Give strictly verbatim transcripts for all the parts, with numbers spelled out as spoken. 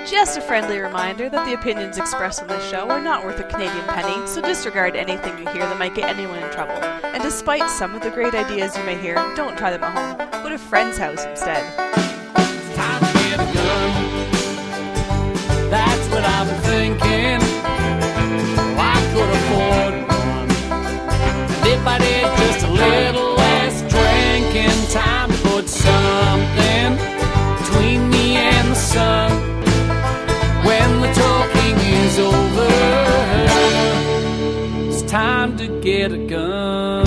Just a friendly reminder that the opinions expressed on this show are not worth a Canadian penny, so disregard anything you hear that might get anyone in trouble. And despite some of the great ideas you may hear, don't try them at home. Go to a friend's house instead. It's time to get a gun. That's what I've been thinking. Well, I could afford one. And if I did just a little less drinking, time to put something between me and the sun. When the talking is over, it's time to get a gun.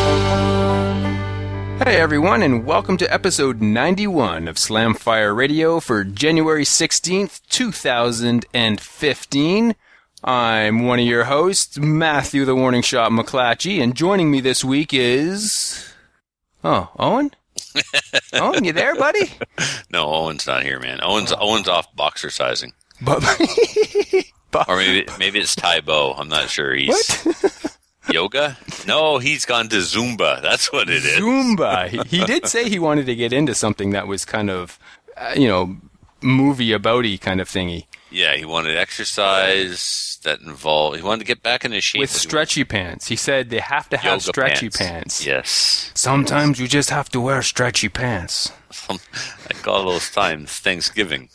Hey everyone, and welcome to episode ninety-one of Slamfire Radio for January sixteenth, two thousand fifteen. I'm one of your hosts, Matthew the Warning Shot McClatchy, and joining me this week is... Oh, Owen? Owen, you there, buddy? No, Owen's not here, man. Owen's oh. Owen's off boxercising. But, or maybe maybe it's Tai Bo. I'm not sure. He's what? Yoga? No, he's gone to Zumba. That's what it is. Zumba. He, he did say he wanted to get into something that was kind of, uh, you know, movie about-y kind of thingy. Yeah, he wanted exercise that involved. He wanted to get back into shape with stretchy pants. He said they have to have Yoga stretchy pants. pants. Yes. Sometimes you just have to wear stretchy pants. I call those times Thanksgiving.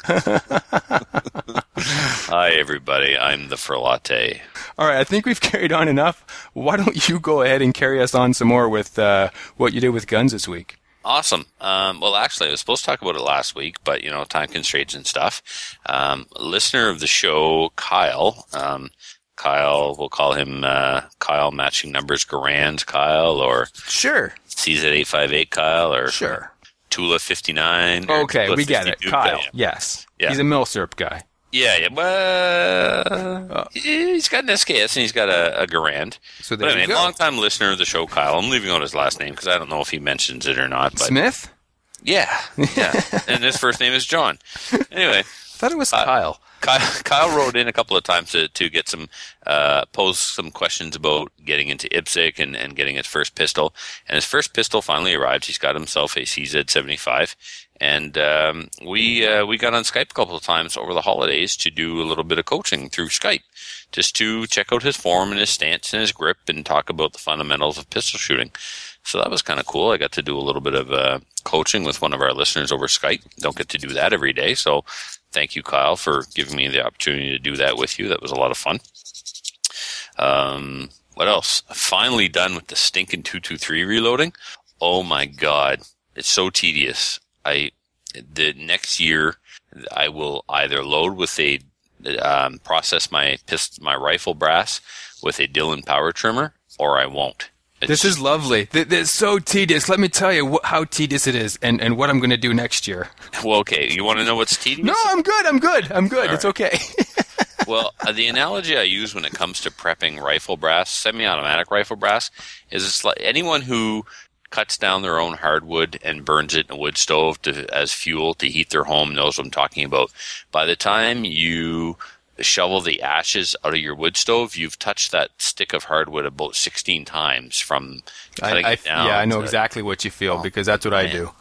Hi, everybody. I'm the Frelatte. All right, I think we've carried on enough. Why don't you go ahead and carry us on some more with uh, what you did with guns this week? Awesome. Um, well, actually, I was supposed to talk about it last week, but, you know, time constraints and stuff. Um, listener of the show, Kyle, um, Kyle, we'll call him uh, Kyle Matching Numbers Garand Kyle, or sure, C Z eight five eight Kyle, or sure, Tula fifty-nine. Okay, Tula we get it. Kyle, yeah. Yes. Yeah. He's a Milsurp guy. Yeah, yeah. Well, oh. he's got an S K S and he's got a, a Garand. So there but anyway, you go. Long-time listener of the show, Kyle. I'm leaving out his last name because I don't know if he mentions it or not. But Smith? Yeah, yeah. And his first name is John. Anyway. I thought it was uh, Kyle. Kyle. Kyle wrote in a couple of times to, to get some, uh, pose some questions about getting into I P S C and, and getting his first pistol. And his first pistol finally arrived. He's got himself a C Z seventy-five. And um, we uh, we got on Skype a couple of times over the holidays to do a little bit of coaching through Skype, just to check out his form and his stance and his grip and talk about the fundamentals of pistol shooting. So that was kind of cool. I got to do a little bit of uh, coaching with one of our listeners over Skype. Don't get to do that every day. So thank you, Kyle, for giving me the opportunity to do that with you. That was a lot of fun. Um, what else? Finally done with the stinking two twenty-three reloading. Oh, my God. It's so tedious. I the next year I will either load with a um, process my pist- my rifle brass with a Dillon power trimmer, or I won't. It's this is lovely. This is so tedious. Let me tell you wh- how tedious it is, and, and what I'm going to do next year. Well, okay. You want to know what's tedious? No, I'm good. I'm good. I'm good. All it's right. Okay. Well, uh, the analogy I use when it comes to prepping rifle brass, semi-automatic rifle brass, is it's like anyone who cuts down their own hardwood and burns it in a wood stove to, as fuel to heat their home knows what I'm talking about. By the time you shovel the ashes out of your wood stove, you've touched that stick of hardwood about sixteen times from cutting I, I, it down. Yeah, I know to, exactly what you feel oh, because that's what man. I do.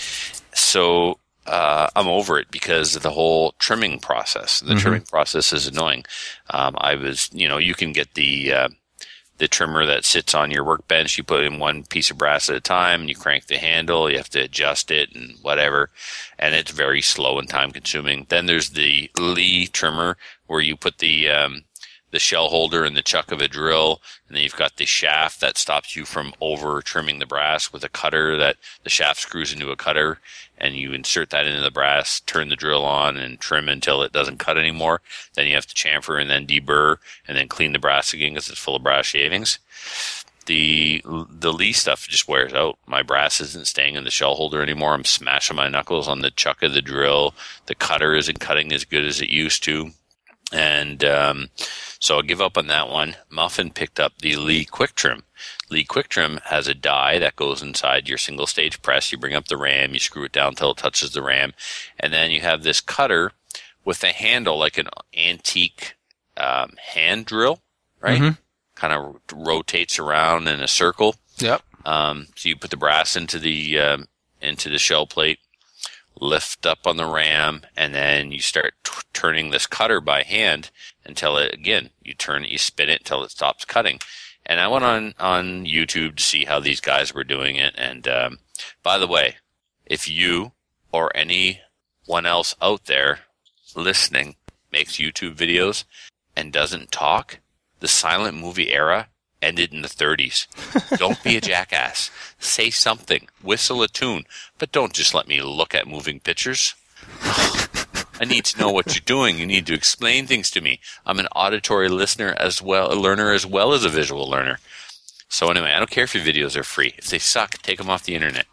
So uh, I'm over it because of the whole trimming process. The mm-hmm. trimming process is annoying. Um, I was, you know, you can get the... Uh, the trimmer that sits on your workbench. You put in one piece of brass at a time and you crank the handle. You have to adjust it and whatever. And it's very slow and time consuming. Then there's the Lee trimmer where you put the, um, the shell holder in the chuck of a drill. And then you've got the shaft that stops you from over trimming the brass with a cutter that the shaft screws into a cutter. And you insert that into the brass, turn the drill on, and trim until it doesn't cut anymore. Then you have to chamfer and then deburr, and then clean the brass again because it's full of brass shavings. The the Lee stuff just wears out. My brass isn't staying in the shell holder anymore. I'm smashing my knuckles on the chuck of the drill. The cutter isn't cutting as good as it used to. And um, so I give up on that one. Muffin picked up the Lee Quick Trim. Lee Quick Trim has a die that goes inside your single stage press. You bring up the ram, you screw it down until it touches the ram, and then you have this cutter with a handle like an antique um, hand drill, right? Mm-hmm. Kind of rotates around in a circle. Yep. Um, so you put the brass into the um, into the shell plate, lift up on the ram, and then you start t- turning this cutter by hand until it, again, you turn it, you spin it until it stops cutting. And I went on, on YouTube to see how these guys were doing it. And um, by the way, if you or anyone else out there listening makes YouTube videos and doesn't talk, the silent movie era ended in the thirties. Don't be a jackass. Say something. Whistle a tune. But don't just let me look at moving pictures. I need to know what you're doing. You need to explain things to me. I'm an auditory listener as well, a learner as well as a visual learner. So anyway, I don't care if your videos are free. If they suck, take them off the internet.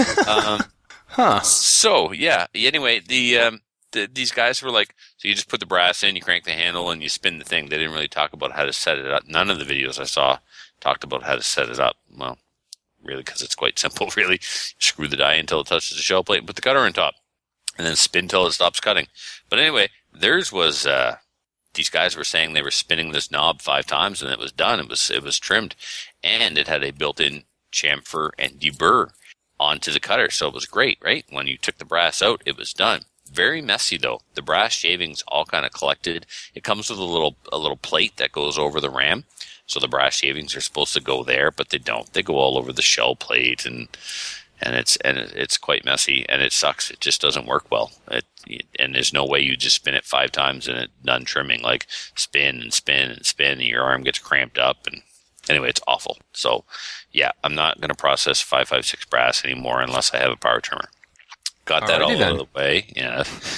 um, Huh. So, yeah. Anyway, the... Um, The, these guys were like, so you just put the brass in, you crank the handle, and you spin the thing. They didn't really talk about how to set it up. None of the videos I saw talked about how to set it up. Well, really, because it's quite simple, really. You screw the die until it touches the shell plate and put the cutter on top. And then spin till it stops cutting. But anyway, theirs was, uh, these guys were saying they were spinning this knob five times, and it was done. It was, it was trimmed. And it had a built-in chamfer and deburr onto the cutter. So it was great, right? When you took the brass out, it was done. Very messy though. The brass shavings all kind of collected. It comes with a little a little plate that goes over the ram. So the brass shavings are supposed to go there, but they don't. They go all over the shell plate, and and it's and it's quite messy, and it sucks. It just doesn't work well. It, and there's no way you just spin it five times and it done trimming. Like spin and spin and spin, and your arm gets cramped up. And anyway, it's awful. So yeah, I'm not going to process five five six brass anymore unless I have a power trimmer. Got that all out of the way, yeah.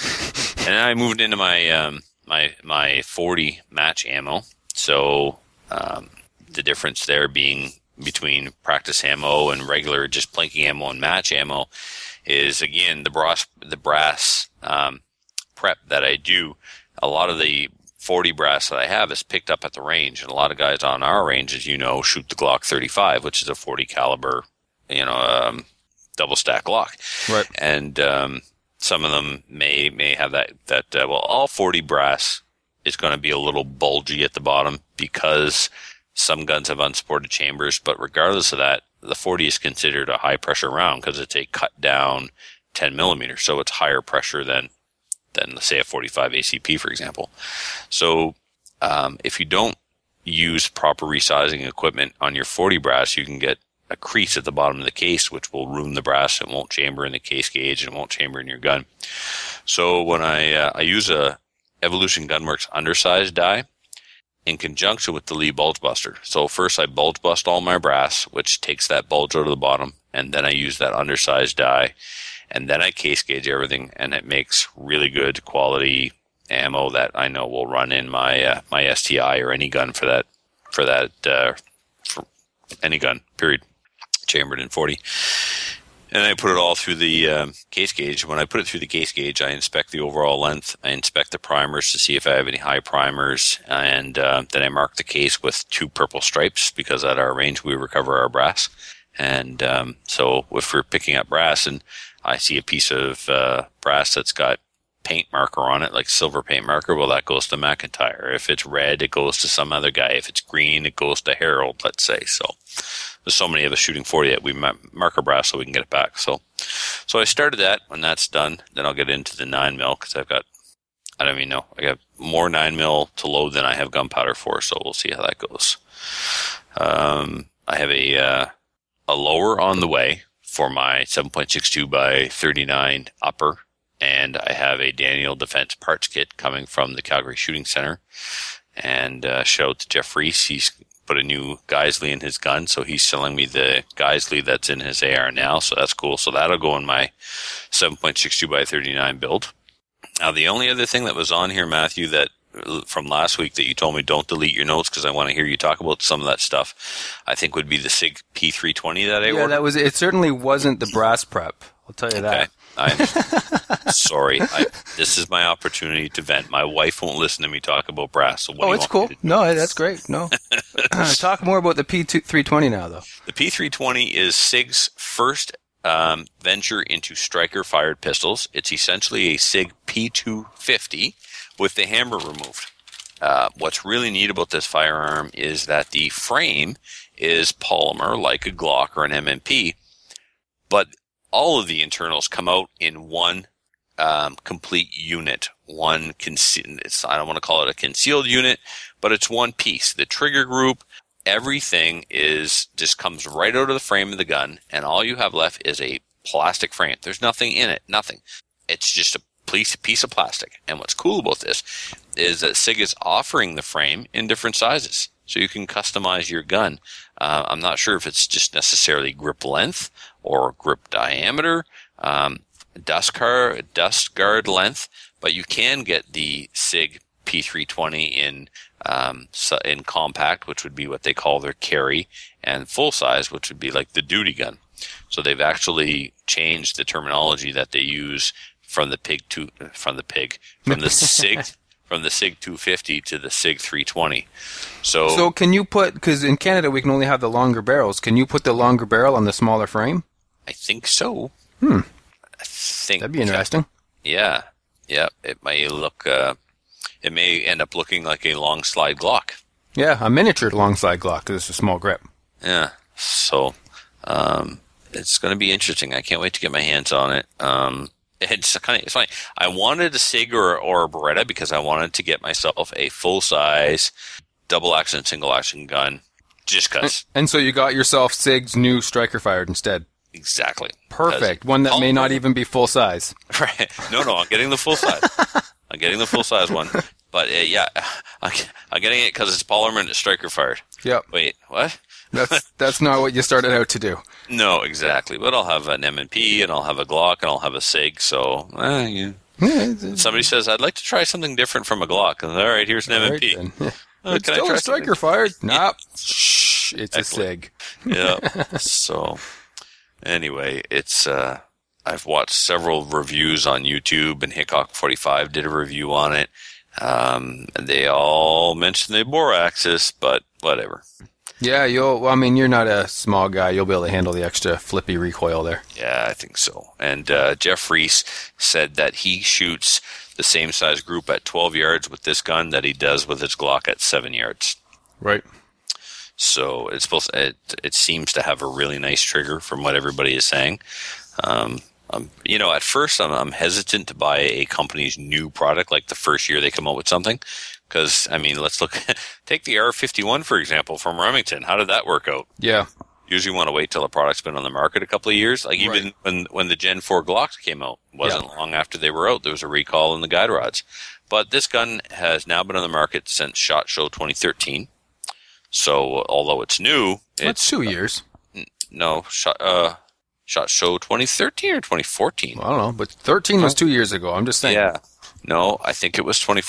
And then I moved into my um, my my forty match ammo. So um, the difference there being between practice ammo and regular just plinking ammo and match ammo is, again, the brass the brass um, prep that I do. A lot of the forty brass that I have is picked up at the range, and a lot of guys on our range, as you know, shoot the Glock thirty-five, which is a forty caliber, you know. Um, double stack lock. Right. And um, some of them may may have that, that uh, well, all forty brass is going to be a little bulgy at the bottom because some guns have unsupported chambers, but regardless of that, the forty is considered a high pressure round because it's a cut down ten millimeter, so it's higher pressure than, than let's say a forty-five A C P, for example. So um, if you don't use proper resizing equipment on your forty brass, you can get a crease at the bottom of the case, which will ruin the brass. It won't chamber in the case gauge, and it won't chamber in your gun. So when I uh, I use a Evolution Gunworks undersized die in conjunction with the Lee Bulge Buster. So first I bulge bust all my brass, which takes that bulge out of the bottom, and then I use that undersized die, and then I case gauge everything, and it makes really good quality ammo that I know will run in my uh, my S T I or any gun for that for that uh, for any gun. Period. Chambered in forty, and I put it all through the um, case gauge. When I put it through the case gauge, I inspect the overall length. I inspect the primers to see if I have any high primers, and uh, then I mark the case with two purple stripes because at our range we recover our brass. And um, so if we're picking up brass and I see a piece of uh, brass that's got paint marker on it, like silver paint marker, well, that goes to McIntyre. If it's red, it goes to some other guy. If it's green, it goes to Harold, let's say. So there's so many of us shooting forty that we mark our brass so we can get it back. So, so I started that. When that's done, then I'll get into the nine mil because I've got, I don't even know, I got more nine mil to load than I have gunpowder for. So we'll see how that goes. Um, I have a uh, a lower on the way for my seven point six two by thirty-nine upper. And I have a Daniel Defense parts kit coming from the Calgary Shooting Center. And uh, shout out to Jeff Reese. He's put a new Geisley in his gun, so he's selling me the Geisley that's in his A R now. So that's cool. So that'll go in my seven point six two by thirty-nine build. Now, the only other thing that was on here, Matthew, that from last week that you told me don't delete your notes because I want to hear you talk about some of that stuff, I think would be the SIG P three twenty that I yeah, ordered. that was. It certainly wasn't the brass prep. I'll tell you Okay. that. I'm sorry. I, this is my opportunity to vent. My wife won't listen to me talk about brass. So what Oh, do you it's want cool. me to do? No, that's great. No. Talk more about the P three twenty now, though. The P three twenty is SIG's first um, venture into striker-fired pistols. It's essentially a SIG P two fifty with the hammer removed. Uh, what's really neat about this firearm is that the frame is polymer like a Glock or an M M P, but all of the internals come out in one um, complete unit. One conce- it's, I don't want to call it a concealed unit, but it's one piece. The trigger group, everything is just comes right out of the frame of the gun, and all you have left is a plastic frame. There's nothing in it, nothing. It's just a piece, piece of plastic. And what's cool about this is that SIG is offering the frame in different sizes, so you can customize your gun. Uh, I'm not sure if it's just necessarily grip length or grip diameter, um, dust, car, dust guard length, but you can get the SIG P three twenty in um, in compact, which would be what they call their carry, and full size, which would be like the duty gun. So they've actually changed the terminology that they use from the pig to from the pig from the SIG from the SIG two fifty to the SIG three twenty. So, so can you put, because in Canada we can only have the longer barrels, can you put the longer barrel on the smaller frame? I think so. Hmm. I think That'd be interesting. Yeah, yeah. It may look. Uh, it may end up looking like a long slide Glock. Yeah, a miniature long slide Glock because it's a small grip. Yeah. So, um, it's going to be interesting. I can't wait to get my hands on it. Um, it's kind of it's funny. I wanted a SIG or or a Beretta because I wanted to get myself a full size double action, single action gun, just because. And, and so you got yourself SIG's new striker fired instead. Exactly. Perfect. One that may not even be full size. Right. No, no, I'm getting the full size. I'm getting the full size one. But uh, yeah, I'm, I'm getting it because it's polymer and it's striker fired. Yep. Wait, what? That's that's not what you started out to do. No, exactly. But I'll have an M and P, and I'll have a Glock, and I'll have a SIG. So, eh, yeah. Yeah, Somebody says, I'd like to try something different from a Glock. And, all right, here's an M and P. Right, Uh, it's can I still try a striker something? fired. Nah. Shh. It's Excellent. a SIG. Yeah. So, anyway, it's uh, I've watched several reviews on YouTube, and Hickok forty-five did a review on it. Um, and they all mentioned the bore axis, but whatever. Yeah, you'll. Well, I mean, you're not a small guy. You'll be able to handle the extra flippy recoil there. Yeah, I think so. And uh, Jeff Reese said that he shoots the same size group at twelve yards with this gun that he does with his Glock at seven yards. Right. So it's supposed to, it, it seems to have a really nice trigger from what everybody is saying. Um, um, you know, at first I'm, I'm hesitant to buy a company's new product like the first year they come out with something. Because, I mean, let's look, take the R fifty-one, for example, from Remington. How did that work out? Yeah. Usually want to wait till a product's been on the market a couple of years. Like even Right. when, when the Gen four Glocks came out, it wasn't Yeah. long after they were out. There was a recall in the guide rods. But this gun has now been on the market since SHOT Show twenty thirteen. So, although it's new, That's it's two years. no shot. Uh, SHOT Show twenty thirteen or twenty fourteen. Well, I don't know, but thirteen was two years ago. I'm just saying. Yeah. No, I think it was twenty.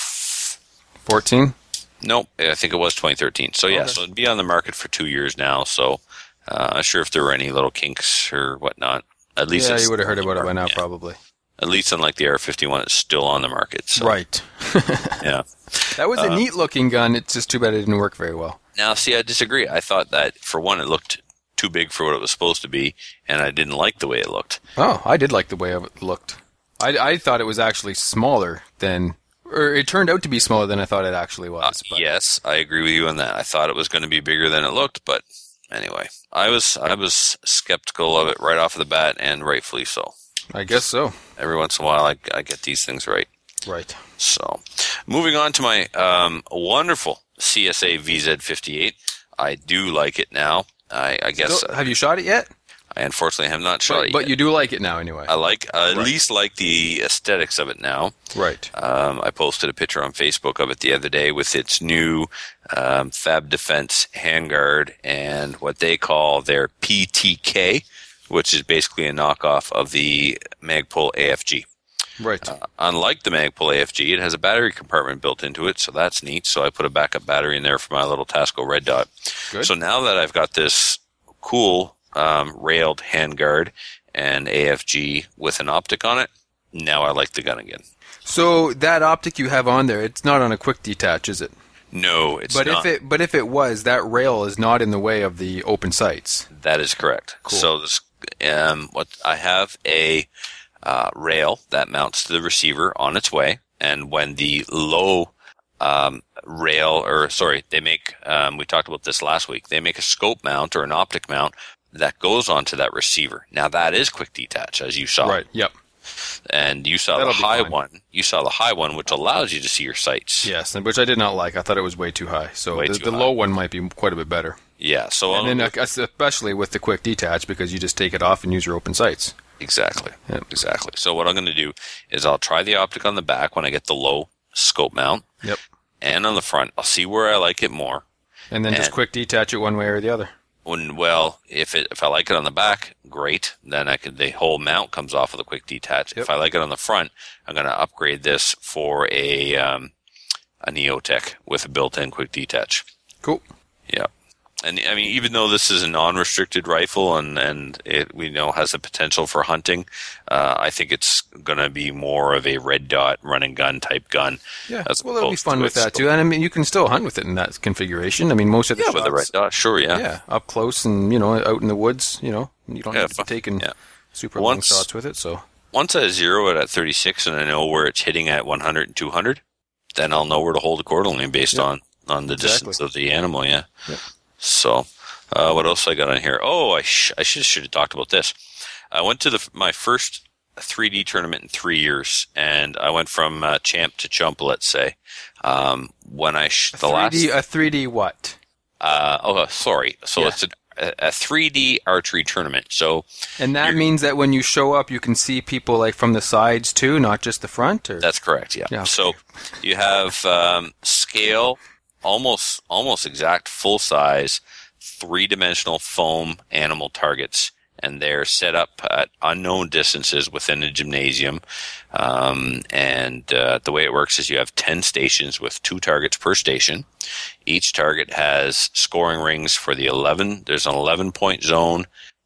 fourteen. Nope, I think it was twenty thirteen. So yeah, Okay. so it'd be on the market for two years now. So, uh, I'm not sure if there were any little kinks or whatnot. At least Yeah, it's you would have heard on the about it by now, market. Yeah. probably. At least unlike the R fifty-one, it's still on the market. So, Right. yeah. That was a Uh, neat looking gun. It's just too bad it didn't work very well. Now, see, I disagree. I thought that for one, it looked too big for what it was supposed to be, and I didn't like the way it looked. Oh, I did like the way it looked. I, I thought it was actually smaller than, or it turned out to be smaller than I thought it actually Uh, was. but- yes, I agree with you on that. I thought it was going to be bigger than it looked, but anyway, I was I was skeptical of it right off of the bat, and rightfully so. I guess so. Every once in a while, I, I get these things right. Right. So, moving on to my um, wonderful C S A V Z fifty-eight. I do like it now. I, I guess Still- have you shot it yet? I unfortunately have not shot but, it but yet. you do like it now anyway. I like uh, at Right. least like the aesthetics of it now. Right. Um, I posted a picture on Facebook of it the other day with its new um, Fab Defense handguard and what they call their P T K, which is basically a knockoff of the Magpul A F G. Right. Uh, unlike the Magpul A F G, it has a battery compartment built into it, so that's neat. So I put a backup battery in there for my little Tasco Red Dot. Good. So now that I've got this cool um, railed handguard and A F G with an optic on it, now I like the gun again. So that optic you have on there, it's not on a quick detach, is it? No, it's but not. if it but if it was, that rail is not in the way of the open sights. That is correct. Cool. So this, um, what I have a uh, rail that mounts to the receiver on its way, and when the low um, rail, or sorry, they make, um, we talked about this last week, they make a scope mount or an optic mount that goes onto that receiver. Now that is quick detach, as you saw. Right. Yep. And you saw That'll the be high fine. one. You saw the high one, which allows you to see your sights. Yes, and which I did not like. I thought it was way too high. So Way the, too the high. low one might be quite a bit better. Yeah. So And I'll- then, uh, especially with the quick detach, because you just take it off and use your open sights. exactly, Yep. exactly. So what I'm going to do is I'll try the optic on the back when I get the low scope mount, Yep. and on the front. I'll see where I like it more. And then just And- quick detach it one way or the other. When well, if it if I like it on the back, great. Then I could the whole mount comes off with a quick detach. Yep. If I like it on the front, I'm going to upgrade this for a um, a Neotech with a built-in quick detach. Cool. Yeah. And I mean, even though this is a non-restricted rifle and, and it we know has the potential for hunting, uh, I think it's going to be more of a red dot run and gun type gun. Yeah. as Well, it'll be opposed fun to with its- that too. And I mean, you can still hunt with it in that configuration. I mean, most of the Yeah, shots, with the red dot, sure, yeah. yeah, up close and you know out in the woods. You know, you don't Yeah, have to fun. be taking Yeah. super Once- long shots with it. So Once I zero it at thirty-six and I know where it's hitting at one hundred and two hundred, then I'll know where to hold accordingly based Yep. on, on the Exactly. distance of the animal, yeah. Yep. So, uh, what else I got on here? Oh, I, sh- I should should have talked about this. I went to the my first three D tournament in three years, and I went from uh, champ to chump, let's say. Um, when I sh- the last three D, a three D what? uh, oh, sorry, so Yeah. it's a, a three D archery tournament. So And that You're- means that when you show up, you can see people like from the sides too, not just the front. Or that's correct, yeah. Yeah, okay. So you have um, scale, almost almost exact full size, three dimensional foam animal targets, and they're set up at unknown distances within a gymnasium. Um, and uh, the way it works is you have ten stations with two targets per station. Each target has scoring rings for the eleven. There's an eleven point zone,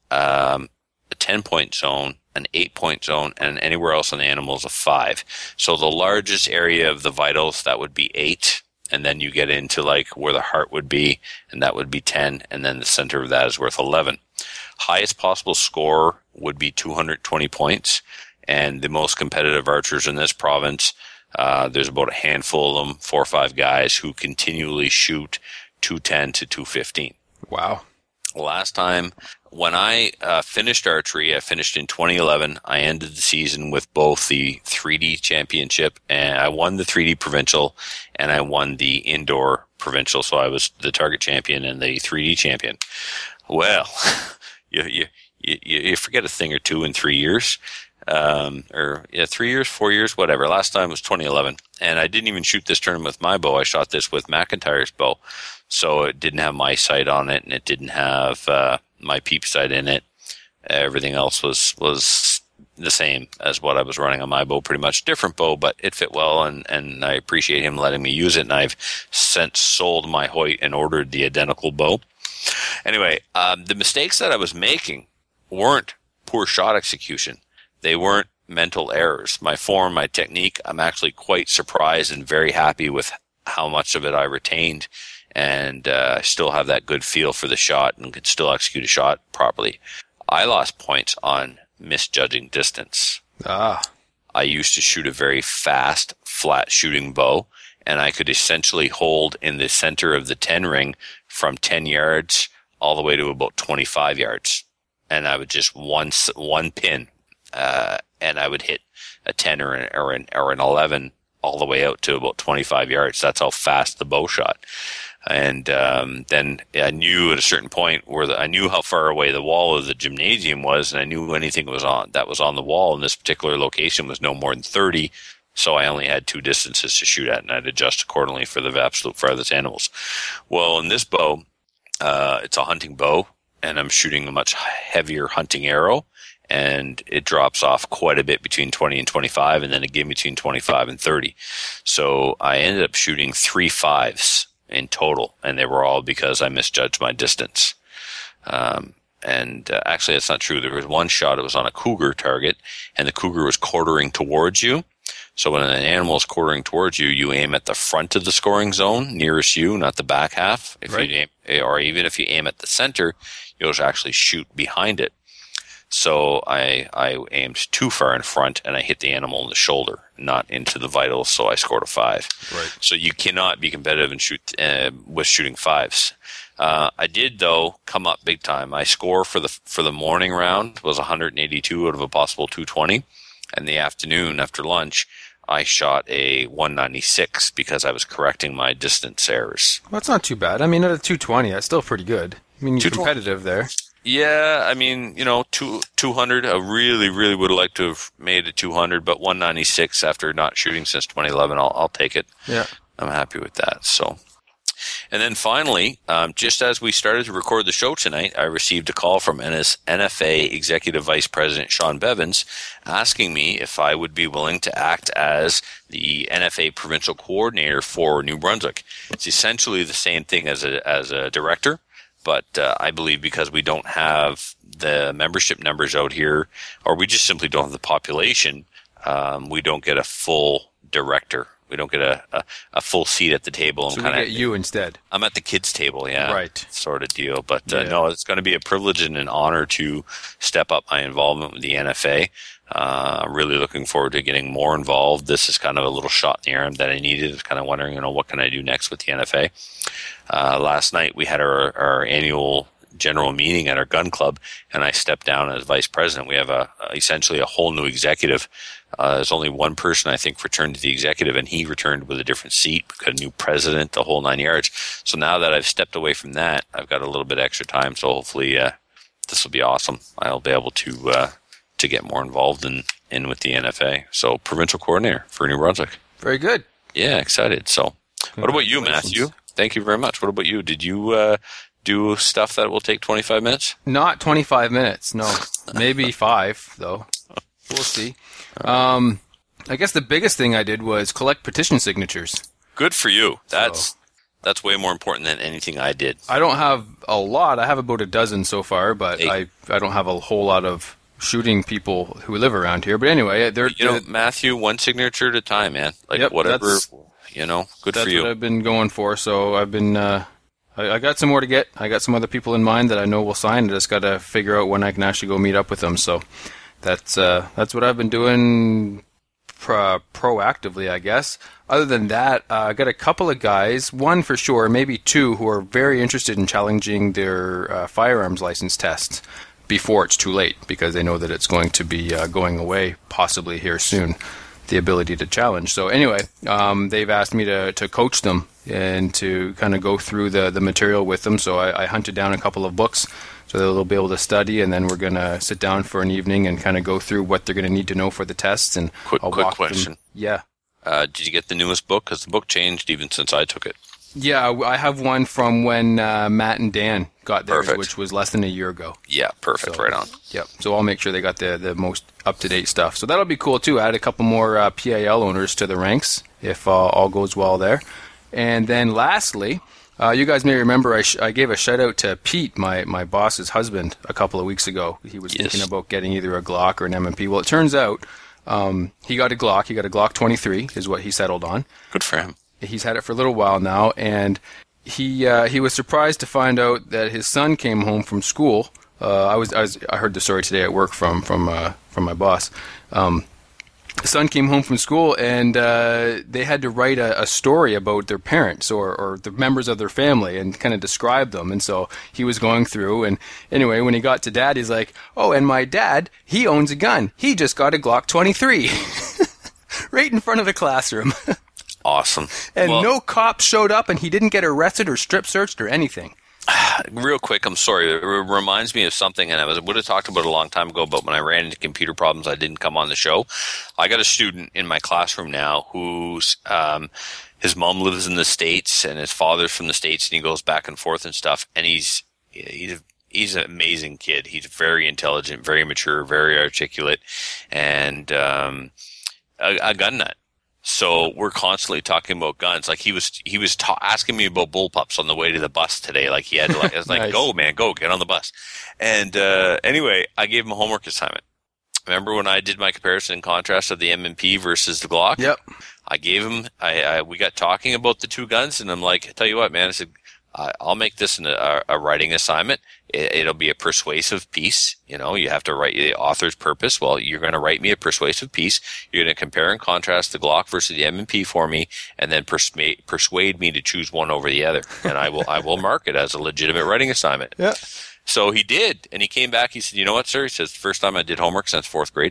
um, a ten point zone, an eight point zone, and anywhere else on the animal is a five. So the largest area of the vitals, that would be eight. And then you get into like where the heart would be, and that would be ten. And then the center of that is worth eleven. Highest possible score would be two hundred twenty points. And the most competitive archers in this province, uh, there's about a handful of them, four or five guys who continually shoot two ten to two fifteen. wow. Last time when I uh, finished archery, I finished in twenty eleven. I ended the season with both the three D championship, and I won the three D provincial, and I won the indoor provincial. So I was the target champion and the three D champion. Well, you you you, you forget a thing or two in three years. Um, or yeah, three years, four years, whatever. Last time was twenty eleven, and I didn't even shoot this tournament with my bow. I shot this with McIntyre's bow, so it didn't have my sight on it, and it didn't have uh, my peep sight in it. Everything else was was the same as what I was running on my bow. Pretty much different bow, but it fit well, and and I appreciate him letting me use it. And I've since sold my Hoyt and ordered the identical bow. Anyway, um, the mistakes that I was making weren't poor shot execution. They weren't mental errors. My form, my technique, I'm actually quite surprised and very happy with how much of it I retained, and uh, I still have that good feel for the shot and could still execute a shot properly. I lost points on misjudging distance. Ah, I used to shoot a very fast, flat shooting bow, and I could essentially hold in the center of the ten ring from ten yards all the way to about twenty-five yards. And I would just one, one pin, uh, and I would hit a ten or an, or an, or an eleven all the way out to about twenty-five yards. That's how fast the bow shot. And um, then I knew at a certain point where the, I knew how far away the wall of the gymnasium was, and I knew anything was on that was on the wall in this particular location was no more than thirty. So I only had two distances to shoot at, and I'd adjust accordingly for the absolute farthest animals. Well, in this bow, uh, it's a hunting bow, and I'm shooting a much heavier hunting arrow, and it drops off quite a bit between twenty and twenty-five, and then again between twenty-five and thirty. So I ended up shooting three fives in total, and they were all because I misjudged my distance. Um, and uh, actually, that's not true. There was one shot, it was on a cougar target, and the cougar was quartering towards you. So when an animal is quartering towards you, you aim at the front of the scoring zone, nearest you, not the back half. If Right. you aim, or even if you aim at the center, you'll actually shoot behind it. So I I aimed too far in front, and I hit the animal in the shoulder, not into the vitals. So I scored a five. right. So you cannot be competitive and shoot uh, with shooting fives. Uh, I did, though, come up big time. My score for the for the morning round was one hundred eighty-two out of a possible two twenty. And the afternoon, after lunch, I shot a one ninety-six because I was correcting my distance errors. Well, that's not too bad. I mean, at a two twenty, that's still pretty good. I mean, you're two twenty competitive there. Yeah, I mean, you know, two, 200, I really, really would have liked to have made it two hundred, but one ninety-six after not shooting since twenty eleven, I'll, I'll take it. Yeah. I'm happy with that, so. And then finally, um, just as we started to record the show tonight, I received a call from N F A Executive Vice President Sean Bevins asking me if I would be willing to act as the N F A Provincial Coordinator for New Brunswick. It's essentially the same thing as a as a director. But uh, I believe because we don't have the membership numbers out here, or we just simply don't have the population, um, we don't get a full director. We don't get a, a, a full seat at the table. So and we get you instead. I'm at the kids' table, yeah. Right. Sort of deal. But uh, Yeah. no, it's going to be a privilege and an honor to step up my involvement with the N F A. Uh, I'm really looking forward to getting more involved. This is kind of a little shot in the arm that I needed. I was kind of wondering, you know, what can I do next with the N F A? Uh, last night we had our, our annual general meeting at our gun club, and I stepped down as vice president. We have a, essentially a whole new executive. Uh, there's only one person, I think, returned to the executive, and he returned with a different seat, got a new president, the whole nine yards. So now that I've stepped away from that, I've got a little bit extra time. So hopefully uh, this will be awesome. I'll be able to uh, to get more involved in, in with the N F A. So provincial coordinator for New Brunswick. Very good. Yeah, excited. So what about you, Matthew? Thank you very much. What about you? Did you uh, do stuff that will take twenty-five minutes? Not twenty-five minutes, no. Maybe five, though. We'll see. Um, I guess the biggest thing I did was collect petition signatures. Good for you. That's So- that's way more important than anything I did. I don't have a lot. I have about a dozen so far, but Hey. I I don't have a whole lot of shooting people who live around here. But anyway, they're, You know, they're- Matthew, one signature at a time, man. Like Yep, whatever, that's- you know, good that's for you. what I've been going for. So I've been, uh, I, I got some more to get. I got some other people in mind that I know will sign. I just got to figure out when I can actually go meet up with them. So that's uh, that's what I've been doing pro- proactively, I guess. Other than that, uh, I got a couple of guys, one for sure, maybe two, who are very interested in challenging their uh, firearms license tests before it's too late, because they know that it's going to be uh, going away possibly here soon, the ability to challenge. So anyway, um, they've asked me to, to coach them and to kind of go through the, the material with them. So I, I hunted down a couple of books so they'll be able to study, and then we're going to sit down for an evening and kind of go through what they're going to need to know for the tests. And Quick, I'll quick walk them- question. Yeah. Uh, did you get the newest book? Because the book changed even since I took it. Yeah, I have one from when uh, Matt and Dan got theirs, Perfect. which was less than a year ago. Yeah, perfect. So- right on. Yep. So I'll make sure they got the, the most up-to-date stuff. So that'll be cool, too. Add a couple more uh, P A L owners to the ranks if uh, all goes well there. And then lastly, uh, you guys may remember I, sh- I gave a shout-out to Pete, my, my boss's husband, a couple of weeks ago. He was Yes. thinking about getting either a Glock or an M and P. Well, it turns out um, he got a Glock. He got a Glock twenty-three is what he settled on. Good for him. He's had it for a little while now, and he uh, he was surprised to find out that his son came home from school. Uh, I was I was I heard the story today at work from from uh, from my boss. Um, his son came home from school, and uh, they had to write a, a story about their parents or, or the members of their family and kind of describe them. And so he was going through, and anyway, when he got to Dad, he's like, "Oh, and my dad, he owns a gun. He just got a Glock twenty-three." Right in front of the classroom. Awesome. And Well, no cop showed up, and he didn't get arrested or strip searched or anything. real quick, I'm sorry. It re- reminds me of something, and I was would have talked about it a long time ago, but when I ran into computer problems, I didn't come on the show. I got a student in my classroom now who's um, his mom lives in the States, and his father's from the States, and he goes back and forth and stuff. And he's he's he's an amazing kid. He's very intelligent, very mature, very articulate, and um, a, a gun nut. So we're constantly talking about guns. Like he was, he was ta- asking me about bullpups on the way to the bus today. Like he had to, like, I was like, Nice. go man, go get on the bus. And, uh, anyway, I gave him a homework assignment. Remember when I did my comparison and contrast of the M and P versus the Glock? Yep. I gave him, I, I, we got talking about the two guns, and I'm like, I tell you what, man, I said, I, I'll make this an, a, a writing assignment. It, it'll be a persuasive piece. You know, you have to write the author's purpose. Well, you're going to write me a persuasive piece. You're going to compare and contrast the Glock versus the M and P for me, and then persuade persuade me to choose one over the other. And I will I will mark it as a legitimate writing assignment. Yeah. So he did, and he came back. He said, "You know what, sir?" He says, "First time I did homework since fourth grade."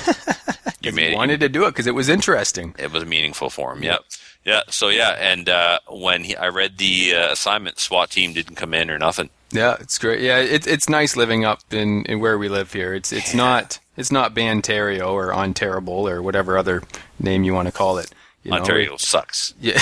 You made He wanted to do it because it was interesting. It was meaningful for him. Yeah. Yeah. So yeah, and uh, when he, I read the uh, assignment, SWAT team didn't come in or nothing. Yeah, it's great. Yeah, it's it's nice living up in, in where we live here. It's it's yeah. not it's not Bantario or Ontario or whatever other name you want to call it. You Ontario know? sucks. Yeah,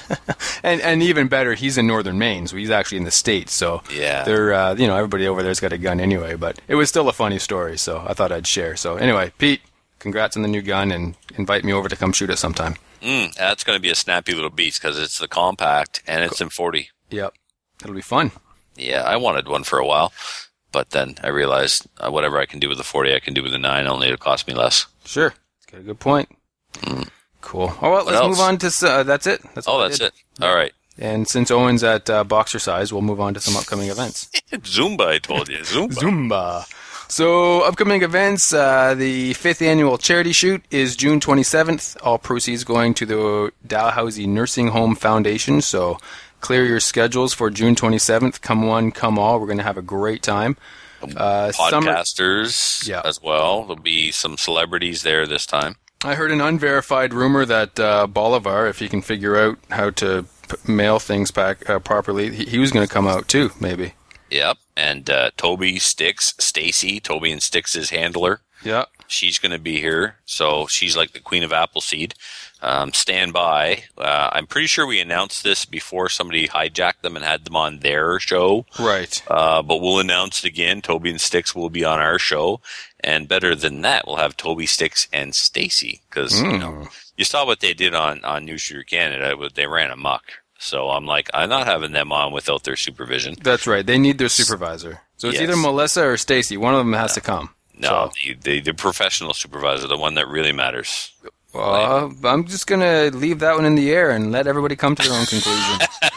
and and even better, he's in northern Maine, so he's actually in the States. So yeah, they're uh, you know everybody over there's got a gun anyway. But it was still a funny story, so I thought I'd share. So anyway, Pete, congrats on the new gun, and invite me over to come shoot it sometime. Mm, that's going to be a snappy little beast because it's the compact and it's in forty. Yep, it'll be fun. Yeah, I wanted one for a while, but then I realized uh, whatever I can do with the forty, I can do with the nine. Only it'll cost me less. Sure, got a good point. Mm. Cool. All right, let's else? move on to uh, that's it. That's oh, that's it. All right. And since Owen's at uh, boxer size, we'll move on to some upcoming events. Zumba, I told you. Zumba. Zumba. So, upcoming events, uh, the fifth annual charity shoot is June twenty-seventh. All proceeds going to the Dalhousie Nursing Home Foundation. So, clear your schedules for June twenty-seventh. Come one, come all. We're going to have a great time. Uh, Podcasters summer, yeah. as well. There'll be some celebrities there this time. I heard an unverified rumor that uh, Bolivar, if he can figure out how to p- mail things back uh, properly, he, he was going to come out too, maybe. Yep, and uh, Toby Sticks, Stacy, Toby and Sticks' handler. Yeah. She's going to be here, so she's like the queen of Appleseed. Um, stand by. Uh, I'm pretty sure we announced this before somebody hijacked them and had them on their show. Right. Uh, but we'll announce it again. Toby and Sticks will be on our show. And better than that, we'll have Toby, Sticks, and Stacy. Because, mm. you know, you saw what they did on, on New Shooter Canada. They ran amok. So I'm like, I'm not having them on without their supervision. That's right. They need their supervisor. So it's yes. either Melissa or Stacy. One of them has no. to come. No, so. the, the, the professional supervisor, the one that really matters. Well, uh, I'm just going to leave that one in the air and let everybody come to their own conclusion.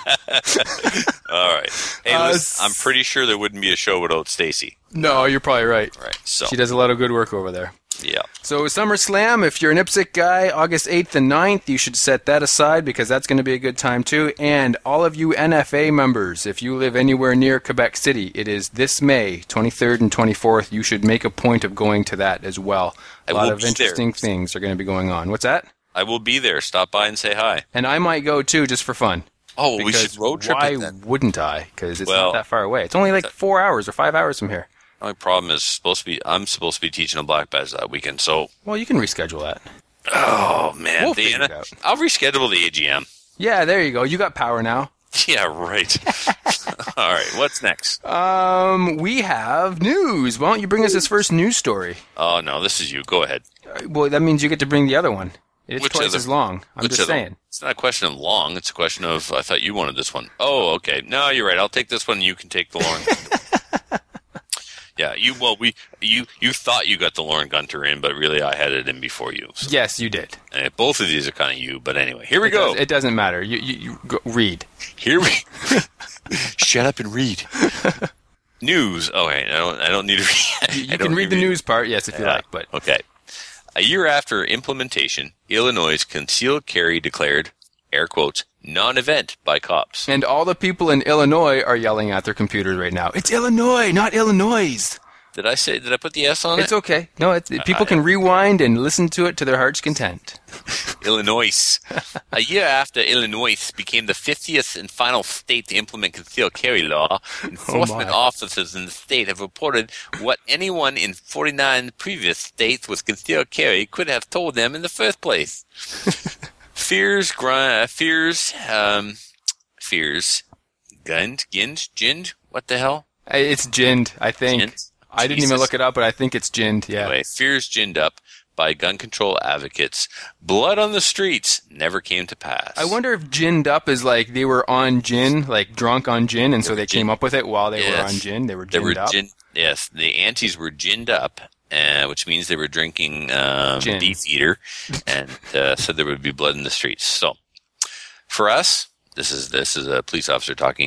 All right. Hey, uh, listen, I'm pretty sure there wouldn't be a show without Stacy. No, you're probably right. Right. So she does a lot of good work over there. Yeah. So SummerSlam, if you're an IPSC guy, August eighth and ninth, you should set that aside because that's going to be a good time too. And all of you N F A members, if you live anywhere near Quebec City, it is this May, twenty-third and twenty-fourth. You should make a point of going to that as well. A I lot will of be interesting there. things are going to be going on. What's that? I will be there. Stop by and say hi. And I might go too, just for fun. Oh, we should road trip why it then. wouldn't I? Because it's well, not that far away. It's only like four hours or five hours from here. The only problem is supposed to be I'm supposed to be teaching a black badge that weekend, so well, you can reschedule that. Oh man, we'll the, figure it out. I'll reschedule the A G M. Yeah, there you go. You got power now. Yeah, right. All right, what's next? Um, we have news. Why don't you bring us this first news story? Oh no, this is you. Go ahead. Uh, well, that means you get to bring the other one. It's Which twice other? as long. I'm Which just other? saying. It's not a question of long. It's a question of I thought you wanted this one. Oh, okay. No, you're right. I'll take this one. And you can take the Lauren. Yeah, you well we you you thought you got the Lauren Gunter in, but really I had it in before you. So. Yes, you did. And both of these are kind of you, but anyway, here we it go. Does, it doesn't matter. You you, you go, read. Here we. Shut up and read. News. Oh, okay, I don't. I don't need to read. You, you can read the news part, yes, if you yeah. like. But okay. A year after implementation, Illinois' concealed carry declared, air quotes, non-event by cops. And all the people in Illinois are yelling at their computers right now. It's Illinois, not Illinois. Did I say? Did I put the S on it's it? It's okay. No, it's, people can rewind and listen to it to their heart's content. Illinois. A year after Illinois became the fiftieth and final state to implement concealed carry law, enforcement oh officers in the state have reported what anyone in forty-nine previous states with concealed carry could have told them in the first place. Fears, gr- fears, um, fears, gunned, ginned, ginned, what the hell? It's ginned, I think. Ginned? I didn't even look it up, but I think it's ginned, yeah. Anyway, fears ginned up by gun control advocates. Blood on the streets never came to pass. I wonder if ginned up is like they were on gin, like drunk on gin, and they so they gin- came up with it while they yes. were on gin. They were they ginned were up. Gin- yes, the antis were ginned up, uh, which means they were drinking um, Gin. Beefeater, and uh, said there would be blood in the streets. So, for us, this is this is a police officer talking here.